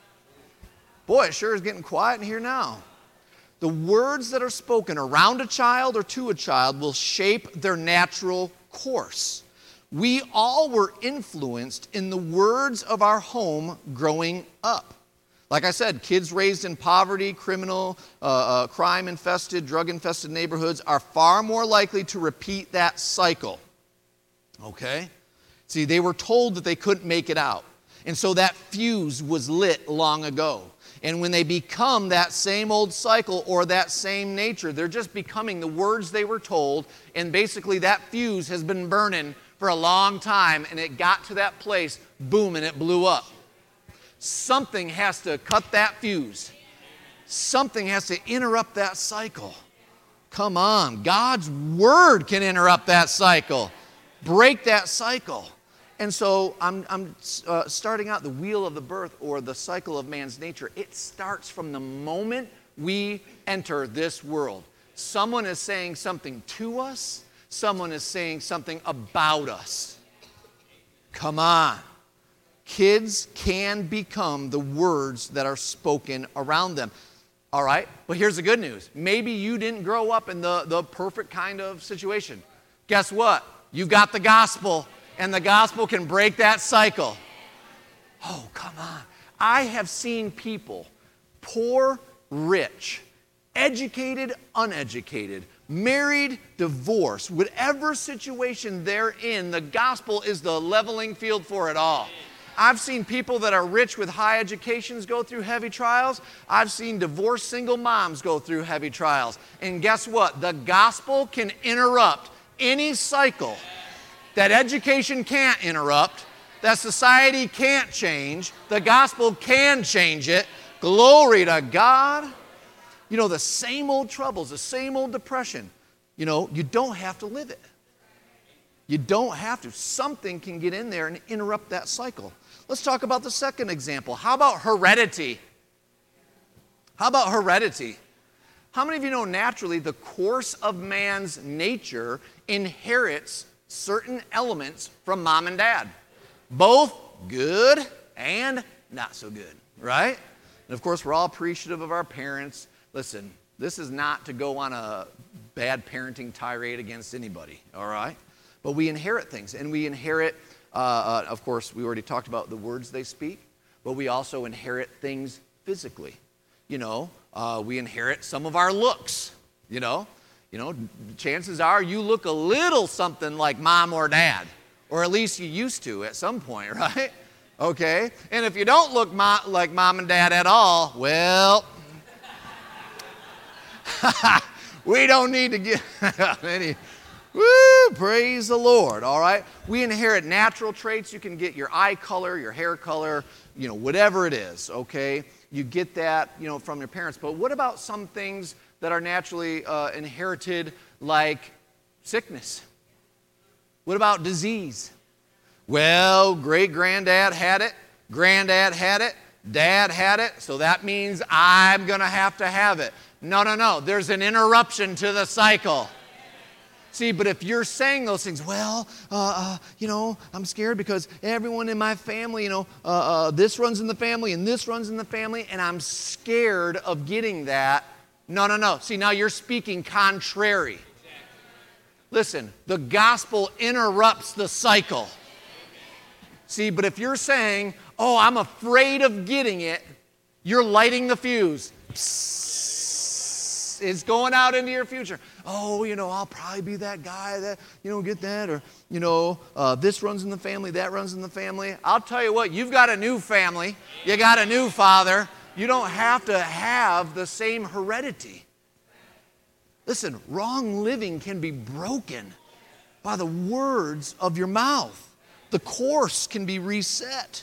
Boy, it sure is getting quiet in here now. The words that are spoken around a child or to a child will shape their natural course. We all were influenced in the words of our home growing up. Like I said, kids raised in poverty, criminal, uh, uh, crime-infested, drug-infested neighborhoods are far more likely to repeat that cycle. Okay? See, they were told that they couldn't make it out. And so that fuse was lit long ago. And when they become that same old cycle or that same nature, they're just becoming the words they were told, and basically that fuse has been burning for a long time, and it got to that place, boom, and it blew up. Something has to cut that fuse. Something has to interrupt that cycle. Come on, God's Word can interrupt that cycle, break that cycle. And so I'm, I'm uh, starting out the wheel of the birth or the cycle of man's nature. It starts from the moment we enter this world. Someone is saying something to us. Someone is saying something about us. Come on. Kids can become the words that are spoken around them. All right, but here's the good news. Maybe you didn't grow up in the, the perfect kind of situation. Guess what? You got the gospel. And the gospel can break that cycle. Oh, come on. I have seen people, poor, rich, educated, uneducated, married, divorced, whatever situation they're in, the gospel is the leveling field for it all. I've seen people that are rich with high educations go through heavy trials. I've seen divorced single moms go through heavy trials. And guess what? The gospel can interrupt any cycle that education can't interrupt, that society can't change. The gospel can change it. Glory to God. You know, the same old troubles, the same old depression, you know, you don't have to live it. You don't have to. Something can get in there and interrupt that cycle. Let's talk about the second example. How about heredity? How about heredity? How many of you know naturally the course of man's nature inherits certain elements from mom and dad? Both good and not so good, right? And of course, we're all appreciative of our parents. Listen, this is not to go on a bad parenting tirade against anybody, all right? But we inherit things, and we inherit, uh, uh, of course, we already talked about the words they speak, but we also inherit things physically. You know, uh, we inherit some of our looks, you know. You know, chances are you look a little something like mom or dad, or at least you used to at some point, right? Okay? And if you don't look mo- like mom and dad at all, well, we don't need to get any. Woo, praise the Lord, all right? We inherit natural traits. You can get your eye color, your hair color, you know, whatever it is, okay? You get that, you know, from your parents. But what about some things that are naturally uh, inherited, like sickness? What about disease? Well, great-granddad had it, granddad had it, dad had it, so that means I'm going to have to have it. No, no, no. There's an interruption to the cycle. See, but if you're saying those things, well, uh, uh, you know, I'm scared because everyone in my family, you know, uh, uh, this runs in the family and this runs in the family, and I'm scared of getting that. No, no, no. See, now you're speaking contrary. Listen, the gospel interrupts the cycle. See, but if you're saying, oh, I'm afraid of getting it, You're lighting the fuse. Psst. It's going out into your future. Oh, you know, I'll probably be that guy that, you know, get that. Or, you know, uh, this runs in the family, that runs in the family. I'll tell you what, you've got a new family. You got a new father. You don't have to have the same heredity. Listen, wrong living can be broken by the words of your mouth. The course can be reset.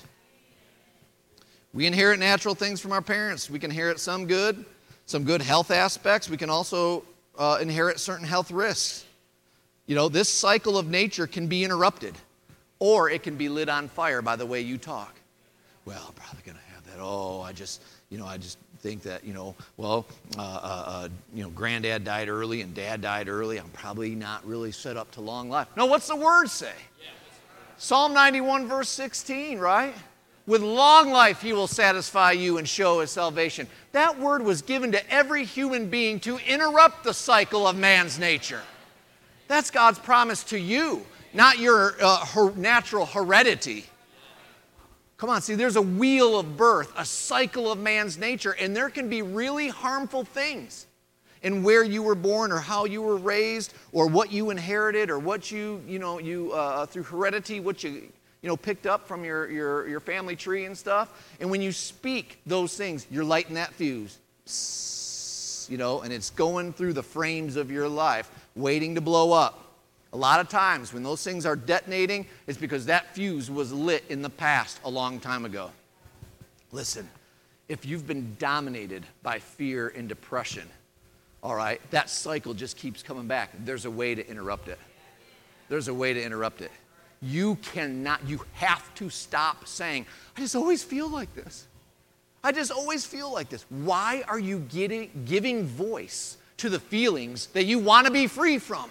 We inherit natural things from our parents. We can inherit some good, some good health aspects. We can also uh, inherit certain health risks. You know, this cycle of nature can be interrupted, or it can be lit on fire by the way you talk. Well, I'm probably going to have that. Oh, I just, you know, I just think that, you know, well, uh, uh, uh, you know, granddad died early and dad died early. I'm probably not really set up to long life. No, what's the word say? Yeah, Psalm ninety-one, verse sixteen, right? With long life he will satisfy you and show his salvation. That word was given to every human being to interrupt the cycle of man's nature. That's God's promise to you, not your uh, her natural heredity. Come on, see, there's a wheel of birth, a cycle of man's nature, and there can be really harmful things in where you were born or how you were raised or what you inherited or what you, you know, you uh, through heredity, what you, you know, picked up from your, your, your family tree and stuff. And when you speak those things, you're lighting that fuse, Psst, you know, and it's going through the frames of your life, waiting to blow up. A lot of times when those things are detonating, it's because that fuse was lit in the past a long time ago. Listen, if you've been dominated by fear and depression, all right, that cycle just keeps coming back. There's a way to interrupt it. There's a way to interrupt it. You cannot, you have to stop saying, I just always feel like this. I just always feel like this. Why are you getting, giving voice to the feelings that you want to be free from?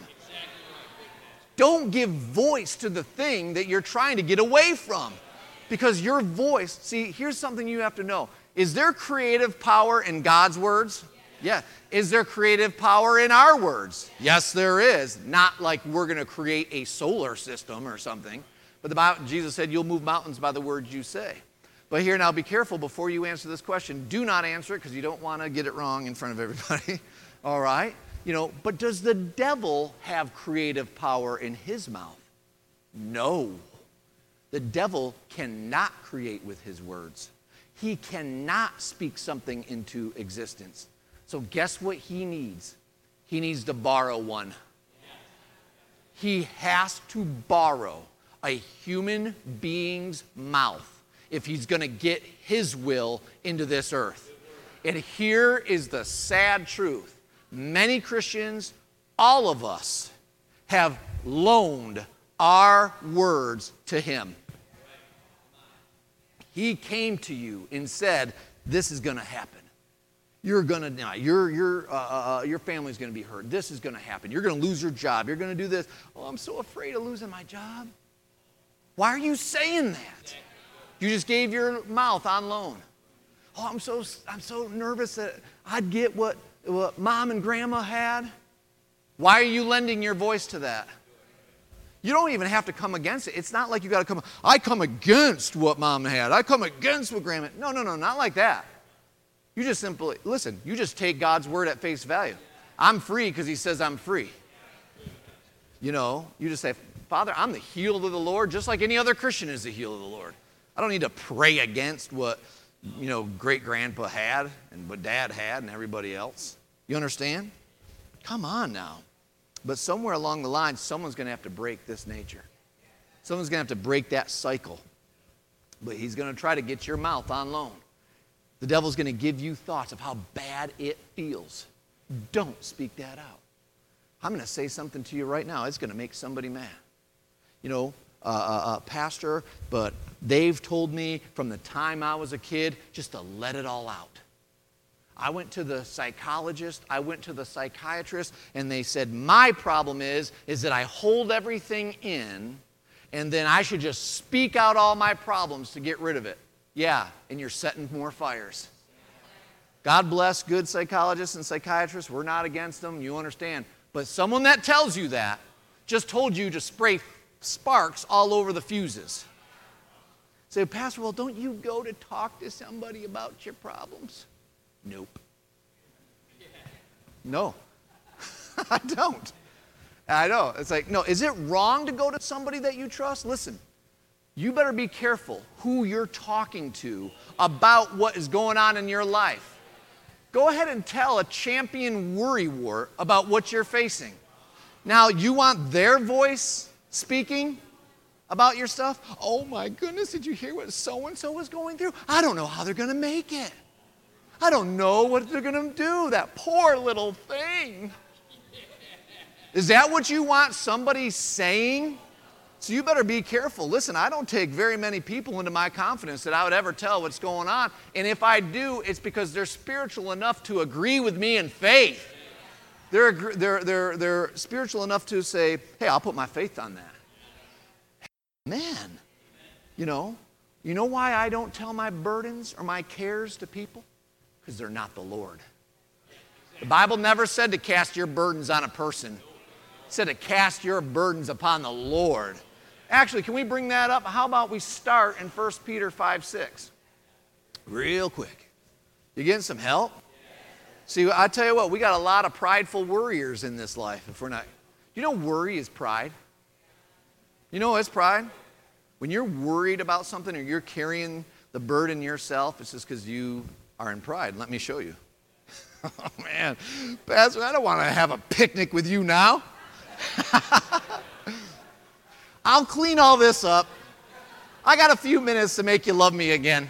Don't give voice to the thing that you're trying to get away from. Because your voice, see, here's something you have to know. Is there creative power in God's words? Yeah. Is there creative power in our words? Yes, there is. Not like we're going to create a solar system or something. But the Bible, Jesus said, you'll move mountains by the words you say. But here now, be careful before you answer this question. Do not answer it because you don't want to get it wrong in front of everybody. All right? You know, but does the devil have creative power in his mouth? No. The devil cannot create with his words. He cannot speak something into existence. So guess what he needs? He needs to borrow one. He has to borrow a human being's mouth if he's going to get his will into this earth. And here is the sad truth. Many Christians, all of us, have loaned our words to him. He came to you and said, this is going to happen. You're going to die. Your, your, uh, uh, your family's going to be hurt. This is going to happen. You're going to lose your job. You're going to do this. Oh, I'm so afraid of losing my job. Why are you saying that? You just gave your mouth on loan. Oh, I'm so, I'm so nervous that I'd get what what mom and grandma had. Why are you lending your voice to that? You don't even have to come against it. It's not like you got to come, I come against what mom had. I come against what grandma. No, no, no, not like that. You just simply, listen, you just take God's word at face value. I'm free because he says I'm free. You know, you just say, Father, I'm the healed of the Lord, just like any other Christian is the healed of the Lord. I don't need to pray against what, you know, great-grandpa had and what dad had and everybody else. You understand? Come on now. But somewhere along the line, someone's going to have to break this nature. Someone's going to have to break that cycle. But he's going to try to get your mouth on loan. The devil's going to give you thoughts of how bad it feels. Don't speak that out. I'm going to say something to you right now. It's going to make somebody mad. You know, uh, uh, uh, pastor, but they've told me from the time I was a kid just to let it all out. I went to the psychologist, I went to the psychiatrist, and they said, my problem is, is that I hold everything in, and then I should just speak out all my problems to get rid of it. Yeah, and you're setting more fires. God bless good psychologists and psychiatrists. We're not against them, you understand. But someone that tells you that just told you to spray sparks all over the fuses. Say, Pastor, well, don't you go to talk to somebody about your problems? Nope. No, I don't. I know. It's like, no, is it wrong to go to somebody that you trust? Listen, you better be careful who you're talking to about what is going on in your life. Go ahead and tell a champion worrywart about what you're facing. Now, you want their voice speaking about your stuff? Oh my goodness, did you hear what so-and-so was going through? I don't know how they're going to make it. I don't know what they're going to do, that poor little thing. Is that what you want somebody saying? So you better be careful. Listen, I don't take very many people into my confidence that I would ever tell what's going on. And if I do, it's because they're spiritual enough to agree with me in faith. They're, they're, they're, they're spiritual enough to say, hey, I'll put my faith on that. Man, you know, you know why I don't tell my burdens or my cares to people? Because they're not the Lord. The Bible never said to cast your burdens on a person. It said to cast your burdens upon the Lord. Actually, can we bring that up? How about we start in First Peter five six? Real quick. You getting some help? See, I tell you what, we got a lot of prideful worriers in this life. If we're not, you know, worry is pride. You know, it's pride. When you're worried about something or you're carrying the burden yourself, it's just because you are in pride. Let me show you. Oh, man. Pastor, I don't want to have a picnic with you now. I'll clean all this up. I got a few minutes to make you love me again.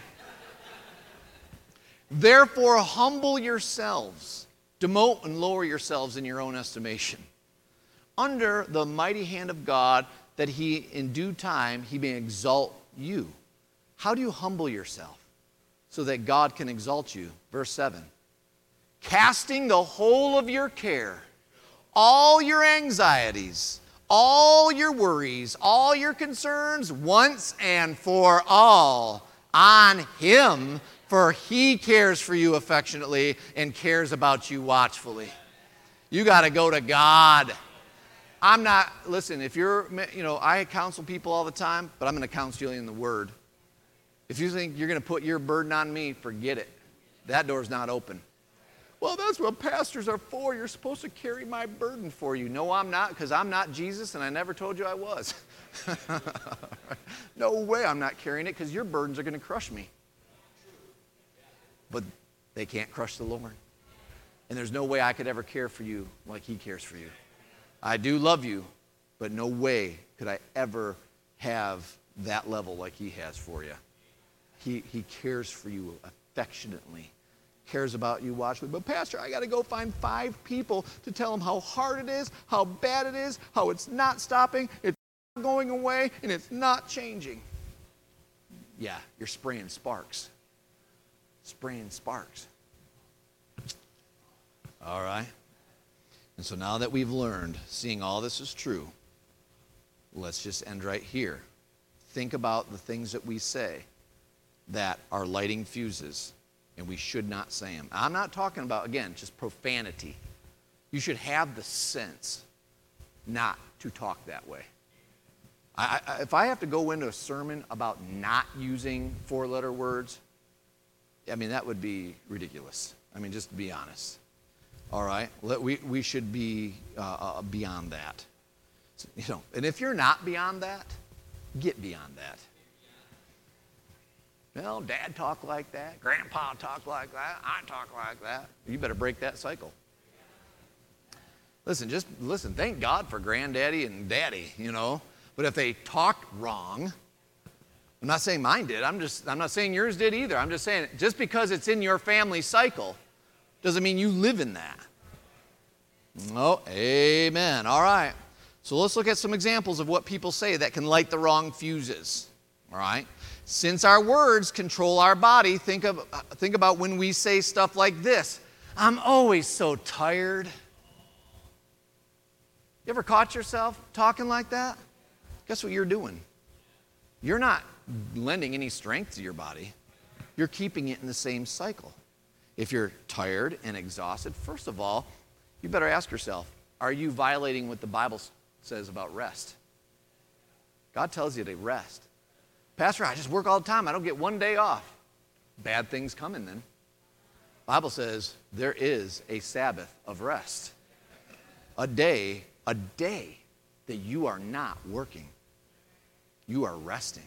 Therefore, humble yourselves, demote and lower yourselves in your own estimation, under the mighty hand of God, that he, in due time, he may exalt you. How do you humble yourself so that God can exalt you? Verse seven, casting the whole of your care, all your anxieties, all your worries, all your concerns, once and for all, on him, for he cares for you affectionately and cares about you watchfully. You got to go to God. I'm not, listen, if you're, you know, I counsel people all the time, but I'm going to counsel you in the Word. If you think you're going to put your burden on me, forget it. That door's not open. Well, that's what pastors are for. You're supposed to carry my burden for you. No, I'm not, because I'm not Jesus, and I never told you I was. No way I'm not carrying it, because your burdens are going to crush me. But they can't crush the Lord. And there's no way I could ever care for you like he cares for you. I do love you, but no way could I ever have that level like he has for you. He, he cares for you affectionately, cares about you watchfully. But Pastor, I got to go find five people to tell them how hard it is, how bad it is, how it's not stopping, it's not going away, and it's not changing. Yeah, you're spraying sparks. Spraying sparks. All right. And so now that we've learned, seeing all this is true, let's just end right here. Think about the things that we say that are lighting fuses, and we should not say them. I'm not talking about, again, just profanity. You should have the sense not to talk that way. I, I, if I have to go into a sermon about not using four-letter words, I mean, that would be ridiculous. I mean, just to be honest. All right? We, we should be uh, uh, beyond that. So, you know, and if you're not beyond that, get beyond that. Well, Dad talked like that. Grandpa talked like that. I talk like that. You better break that cycle. Listen, just listen. Thank God for Granddaddy and Daddy, you know. But if they talked wrong, I'm not saying mine did. I'm just, I'm not saying yours did either. I'm just saying just because it's in your family cycle doesn't mean you live in that. Oh, amen. All right. So let's look at some examples of what people say that can light the wrong fuses. All right. Since our words control our body, think of, think about when we say stuff like this. I'm always so tired. You ever caught yourself talking like that? Guess what you're doing? You're not lending any strength to your body. You're keeping it in the same cycle. If you're tired and exhausted, first of all, you better ask yourself, are you violating what the Bible says about rest? God tells you to rest. Pastor, I just work all the time. I don't get one day off. Bad things coming then. The Bible says there is a Sabbath of rest. A day, a day that you are not working. You are resting.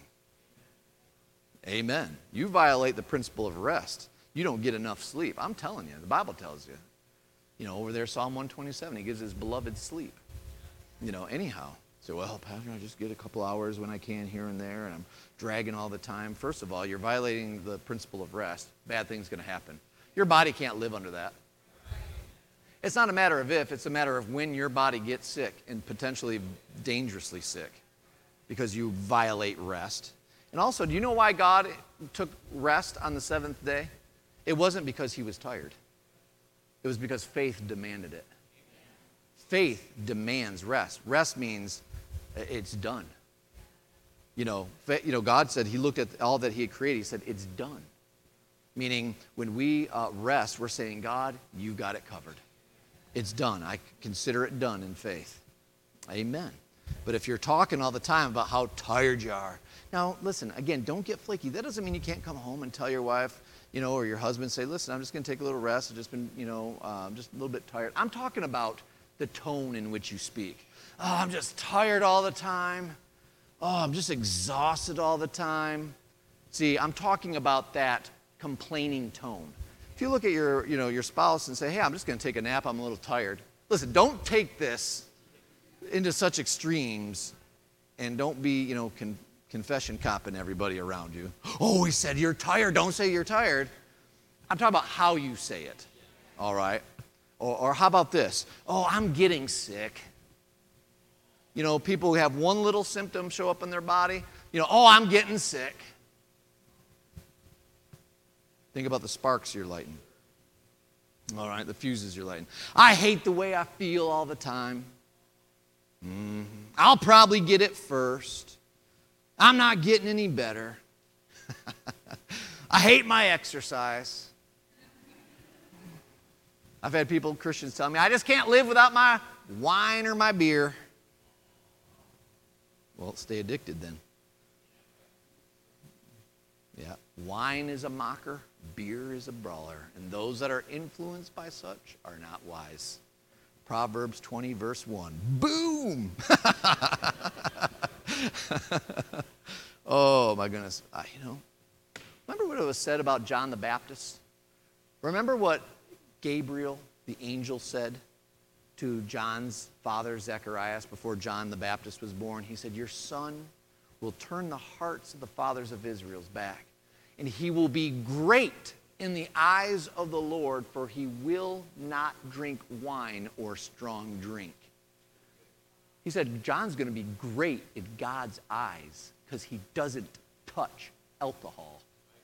Amen. You violate the principle of rest. You don't get enough sleep. I'm telling you, the Bible tells you. You know, over there, Psalm one twenty-seven, he gives his beloved sleep. You know, anyhow. So, well, Pastor, I just get a couple hours when I can here and there, and I'm dragging all the time. First of all, you're violating the principle of rest. Bad things going to happen. Your body can't live under that. It's not a matter of if, it's a matter of when your body gets sick, and potentially dangerously sick, because you violate rest. And also, do you know why God took rest on the seventh day? It wasn't because he was tired. It was because faith demanded it. Faith demands rest. Rest means it's done. You know, you know, God said, he looked at all that he had created, he said, it's done. Meaning, when we uh, rest, we're saying, God, you got it covered. It's done. I consider it done in faith. Amen. But if you're talking all the time about how tired you are, now, listen, again, don't get flaky. That doesn't mean you can't come home and tell your wife, you know, or your husband, say, listen, I'm just going to take a little rest. I've just been, you know, uh, just a little bit tired. I'm talking about the tone in which you speak. Oh, I'm just tired all the time. Oh, I'm just exhausted all the time. See, I'm talking about that complaining tone. If you look at your, you know, your spouse and say, hey, I'm just going to take a nap, I'm a little tired. Listen, don't take this into such extremes, and don't be, you know, con- confession copping everybody around you. Oh, he said you're tired. Don't say you're tired. I'm talking about how you say it, all right? Or, or how about this? Oh, I'm getting sick. You know, people who have one little symptom show up in their body. You know, oh, I'm getting sick. Think about the sparks you're lighting. All right, the fuses you're lighting. I hate the way I feel all the time. Mm-hmm. I'll probably get it first. I'm not getting any better. I hate my exercise. I've had people, Christians, tell me, I just can't live without my wine or my beer. Well, stay addicted then. Yeah, wine is a mocker, beer is a brawler, and those that are influenced by such are not wise. Proverbs twenty, verse one. Boom! Oh, my goodness. Uh, you know, remember what it was said about John the Baptist? Remember what Gabriel, the angel, said to John's father, Zacharias, before John the Baptist was born? He said, your son will turn the hearts of the fathers of Israel's back, and he will be great in the eyes of the Lord, for he will not drink wine or strong drink. He said, John's going to be great in God's eyes because he doesn't touch alcohol.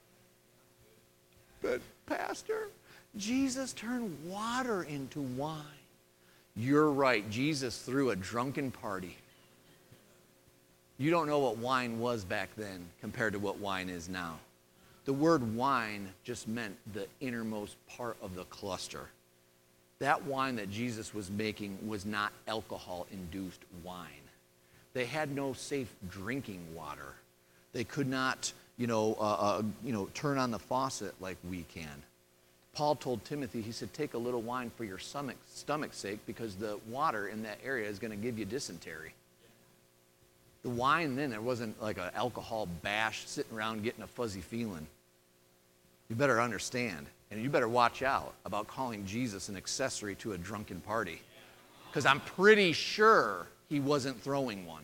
But, Pastor, Jesus turned water into wine. You're right. Jesus threw a drunken party. You don't know what wine was back then compared to what wine is now. The word wine just meant the innermost part of the cluster. That wine that Jesus was making was not alcohol-induced wine. They had no safe drinking water. They could not, you know, uh, uh, you know, turn on the faucet like we can. Paul told Timothy, he said, take a little wine for your stomach, stomach's sake, because the water in that area is going to give you dysentery. The wine then, there wasn't like an alcohol bash sitting around getting a fuzzy feeling. You better understand, and you better watch out about calling Jesus an accessory to a drunken party, because I'm pretty sure he wasn't throwing one.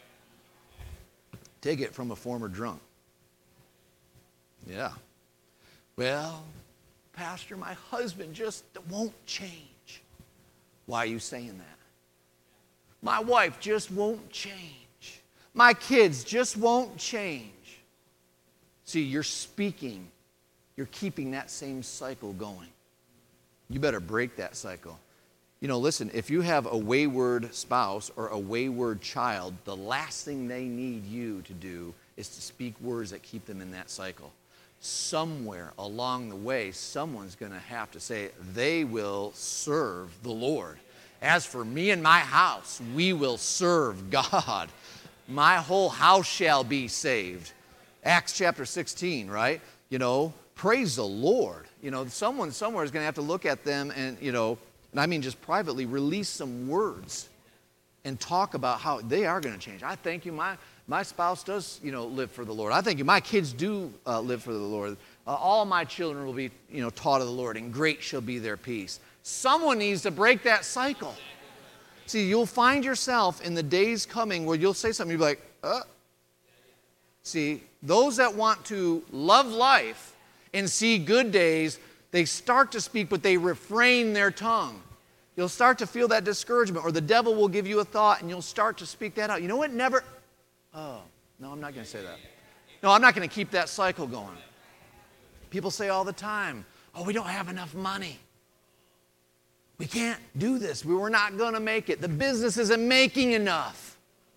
Take it from a former drunk. Yeah. Well, Pastor, my husband just won't change. Why are you saying that? My wife just won't change. My kids just won't change. See, you're speaking. You're keeping that same cycle going. You better break that cycle. You know, listen, if you have a wayward spouse or a wayward child, the last thing they need you to do is to speak words that keep them in that cycle. Somewhere along the way, someone's going to have to say, they will serve the Lord. As for me and my house, we will serve God. My whole house shall be saved. Acts chapter sixteen, right? You know, praise the Lord. You know, someone somewhere is going to have to look at them and, you know, and I mean just privately, release some words and talk about how they are going to change. I thank you, my, my spouse does, you know, live for the Lord. I thank you, my kids do uh, live for the Lord. Uh, all my children will be, you know, taught of the Lord, and great shall be their peace. Someone needs to break that cycle. See, you'll find yourself in the days coming where you'll say something, you'll be like, uh. See, those that want to love life and see good days, they start to speak, but they refrain their tongue. You'll start to feel that discouragement, or the devil will give you a thought, and you'll start to speak that out. You know what? Never, oh, no, I'm not going to say that. No, I'm not going to keep that cycle going. People say all the time, oh, we don't have enough money. We can't do this. We were not going to make it. The business isn't making enough.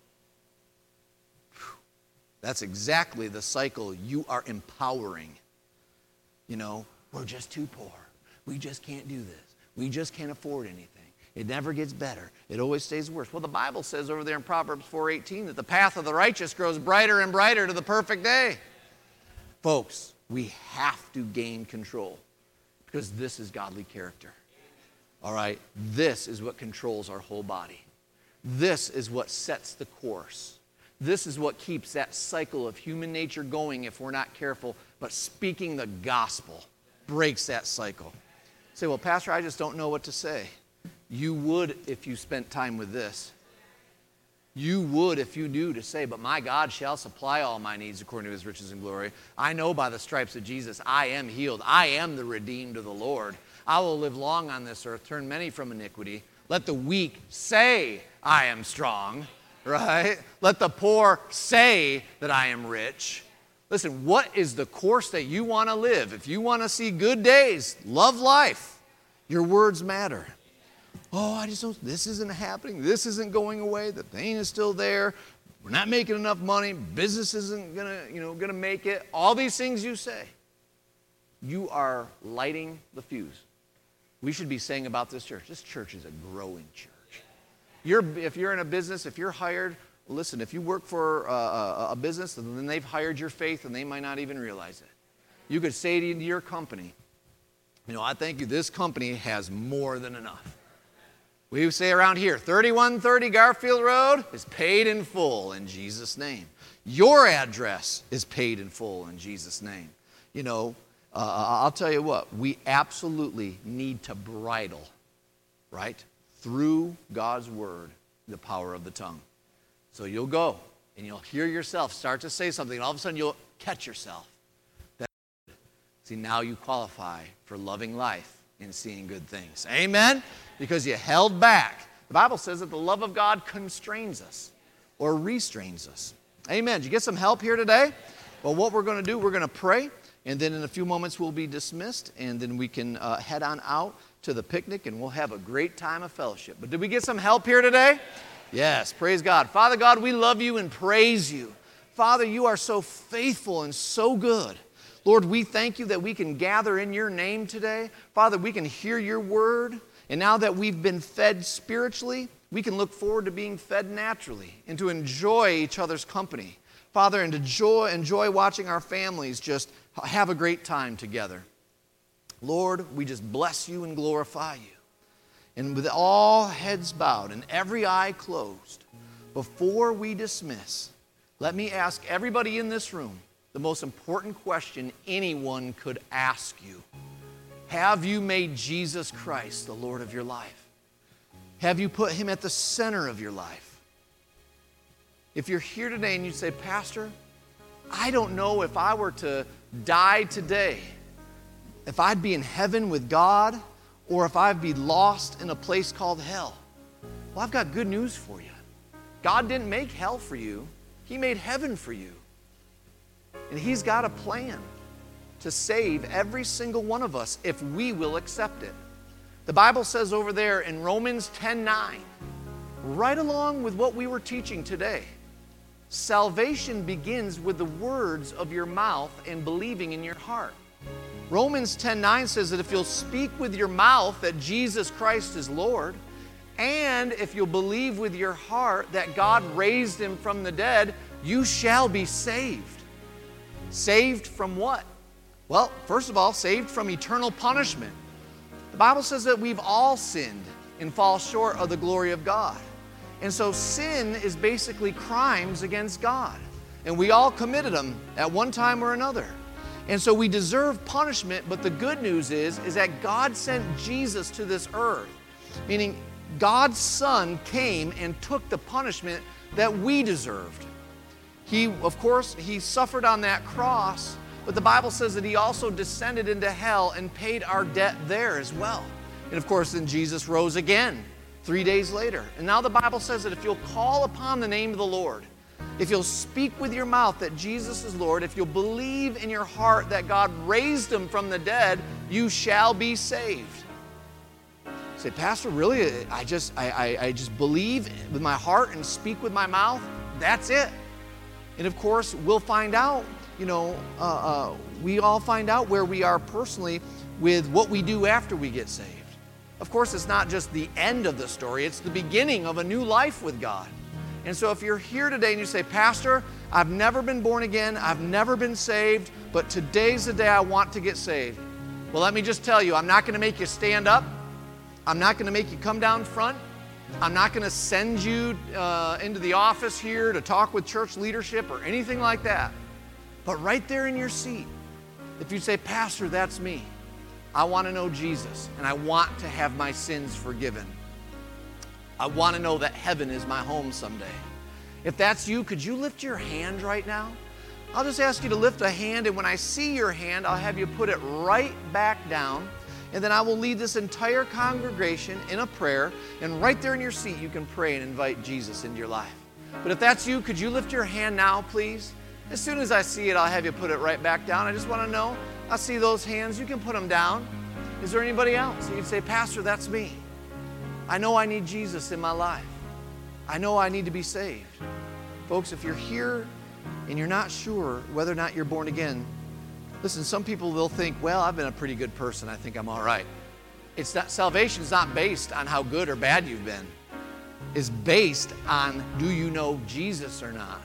Whew. That's exactly the cycle you are empowering. You know, we're just too poor. We just can't do this. We just can't afford anything. It never gets better. It always stays worse. Well, the Bible says over there in Proverbs four eighteen that the path of the righteous grows brighter and brighter to the perfect day. Folks, we have to gain control because this is godly character. All right? This is what controls our whole body. This is what sets the course. This is what keeps that cycle of human nature going if we're not careful. But speaking the gospel breaks that cycle. Say, well, Pastor, I just don't know what to say. You would if you spent time with this. You would if you knew to say, but my God shall supply all my needs according to his riches and glory. I know by the stripes of Jesus I am healed. I am the redeemed of the Lord. I will live long on this earth, turn many from iniquity. Let the weak say I am strong, right? Let the poor say that I am rich. Listen, what is the course that you want to live? If you want to see good days, love life, your words matter. Oh, I just don't, this isn't happening. This isn't going away. The pain is still there. We're not making enough money. Business isn't gonna, you know, gonna make it. All these things you say, you are lighting the fuse. We should be saying about this church, this church is a growing church. You're, if you're in a business, if you're hired, listen, if you work for a, a business, then they've hired your faith and they might not even realize it. You could say to your company, you know, I thank you, this company has more than enough. We say around here, thirty-one thirty Garfield Road is paid in full in Jesus' name. Your address is paid in full in Jesus' name. You know, uh, I'll tell you what, we absolutely need to bridle, right, through God's word, the power of the tongue. So you'll go and you'll hear yourself start to say something, and all of a sudden you'll catch yourself. That's good. See, now you qualify for loving life and seeing good things. Amen? Because you held back. The Bible says that the love of God constrains us or restrains us. Amen. Did you get some help here today? Well, what we're going to do, we're going to pray, and then in a few moments we'll be dismissed, and then we can uh, head on out to the picnic, and we'll have a great time of fellowship. But did we get some help here today? Yes, praise God. Father God, we love you and praise you. Father, you are so faithful and so good. Lord, we thank you that we can gather in your name today. Father, we can hear your word. And now that we've been fed spiritually, we can look forward to being fed naturally and to enjoy each other's company. Father, and to enjoy, enjoy watching our families just have a great time together. Lord, we just bless you and glorify you. And with all heads bowed and every eye closed, before we dismiss, let me ask everybody in this room the most important question anyone could ask you. Have you made Jesus Christ the Lord of your life? Have you put him at the center of your life? If you're here today and you say, Pastor, I don't know if I were to die today, if I'd be in heaven with God, or if I'd be lost in a place called hell. Well, I've got good news for you. God didn't make hell for you. He made heaven for you. And he's got a plan to save every single one of us if we will accept it. The Bible says over there in Romans ten nine, right along with what we were teaching today, salvation begins with the words of your mouth and believing in your heart. Romans ten nine says that if you'll speak with your mouth that Jesus Christ is Lord, and if you'll believe with your heart that God raised him from the dead, you shall be saved. Saved from what? Well, first of all, saved from eternal punishment. The Bible says that we've all sinned and fall short of the glory of God. And so sin is basically crimes against God. And we all committed them at one time or another. And so we deserve punishment, but the good news is, is that God sent Jesus to this earth, meaning God's Son came and took the punishment that we deserved. He, of course, he suffered on that cross, but the Bible says that he also descended into hell and paid our debt there as well. And of course, then Jesus rose again three days later. And now the Bible says that if you'll call upon the name of the Lord, if you'll speak with your mouth that Jesus is Lord, if you'll believe in your heart that God raised him from the dead, you shall be saved. You say, Pastor, really? I just, I, I, I just believe with my heart and speak with my mouth? That's it. And of course, we'll find out, you know, uh, uh, we all find out where we are personally with what we do after we get saved. Of course, it's not just the end of the story, it's the beginning of a new life with God. And so if you're here today and you say, Pastor, I've never been born again, I've never been saved, but today's the day I want to get saved. Well, let me just tell you, I'm not going to make you stand up. I'm not going to make you come down front. I'm not going to send you uh, into the office here to talk with church leadership or anything like that. But right there in your seat, if you say, Pastor, that's me. I want to know Jesus, and I want to have my sins forgiven. I want to know that heaven is my home someday. If that's you, could you lift your hand right now? I'll just ask you to lift a hand, and when I see your hand, I'll have you put it right back down, and then I will lead this entire congregation in a prayer, and right there in your seat, you can pray and invite Jesus into your life. But if that's you, could you lift your hand now, please? As soon as I see it, I'll have you put it right back down. I just want to know, I see those hands. You can put them down. Is there anybody else? You'd say, Pastor, that's me. I know I need Jesus in my life. I know I need to be saved. Folks, if you're here and you're not sure whether or not you're born again, listen, some people will think, well, I've been a pretty good person. I think I'm all right. It's not, salvation is not based on how good or bad you've been. It's based on, do you know Jesus or not?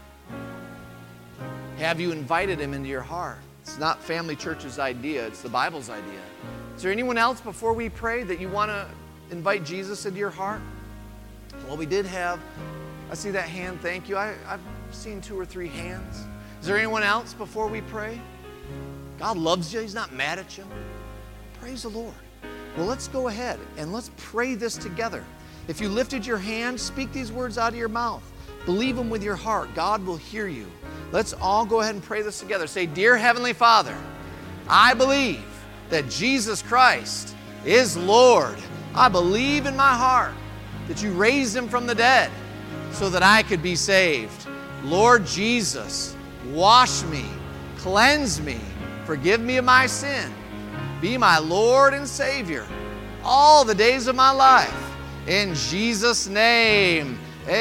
Have you invited him into your heart? It's not Family Church's idea. It's the Bible's idea. Is there anyone else before we pray that you want to invite Jesus into your heart? Well, we did have, I see that hand, thank you. I, I've seen two or three hands. Is there anyone else before we pray? God loves you. He's not mad at you. Praise the Lord. Well, let's go ahead and let's pray this together. If you lifted your hand, speak these words out of your mouth. Believe them with your heart. God will hear you. Let's all go ahead and pray this together. Say, Dear Heavenly Father, I believe that Jesus Christ is Lord. I believe in my heart that you raised him from the dead so that I could be saved. Lord Jesus, wash me, cleanse me, forgive me of my sin. Be my Lord and Savior all the days of my life. In Jesus' name,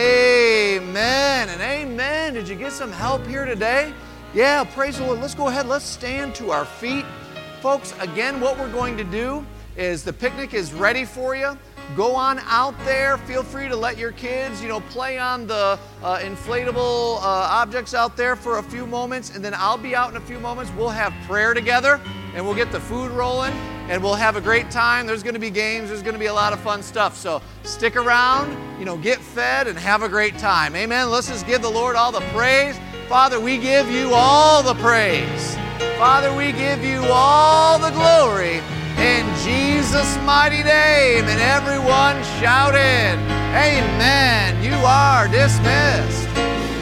amen and amen. Did you get some help here today? Yeah, praise the Lord. Let's go ahead. Let's stand to our feet. Folks, again, what we're going to do is the picnic is ready for you. Go on out there. Feel free to let your kids, you know, play on the uh, inflatable uh, objects out there for a few moments, and then I'll be out in a few moments. We'll have prayer together, and we'll get the food rolling, and we'll have a great time. There's going to be games. There's going to be a lot of fun stuff. So stick around, you know, get fed, and have a great time. Amen. Let's just give the Lord all the praise. Father, we give you all the praise. Father, we give you all the glory. In Jesus' mighty name, and everyone shouted, amen. You are dismissed.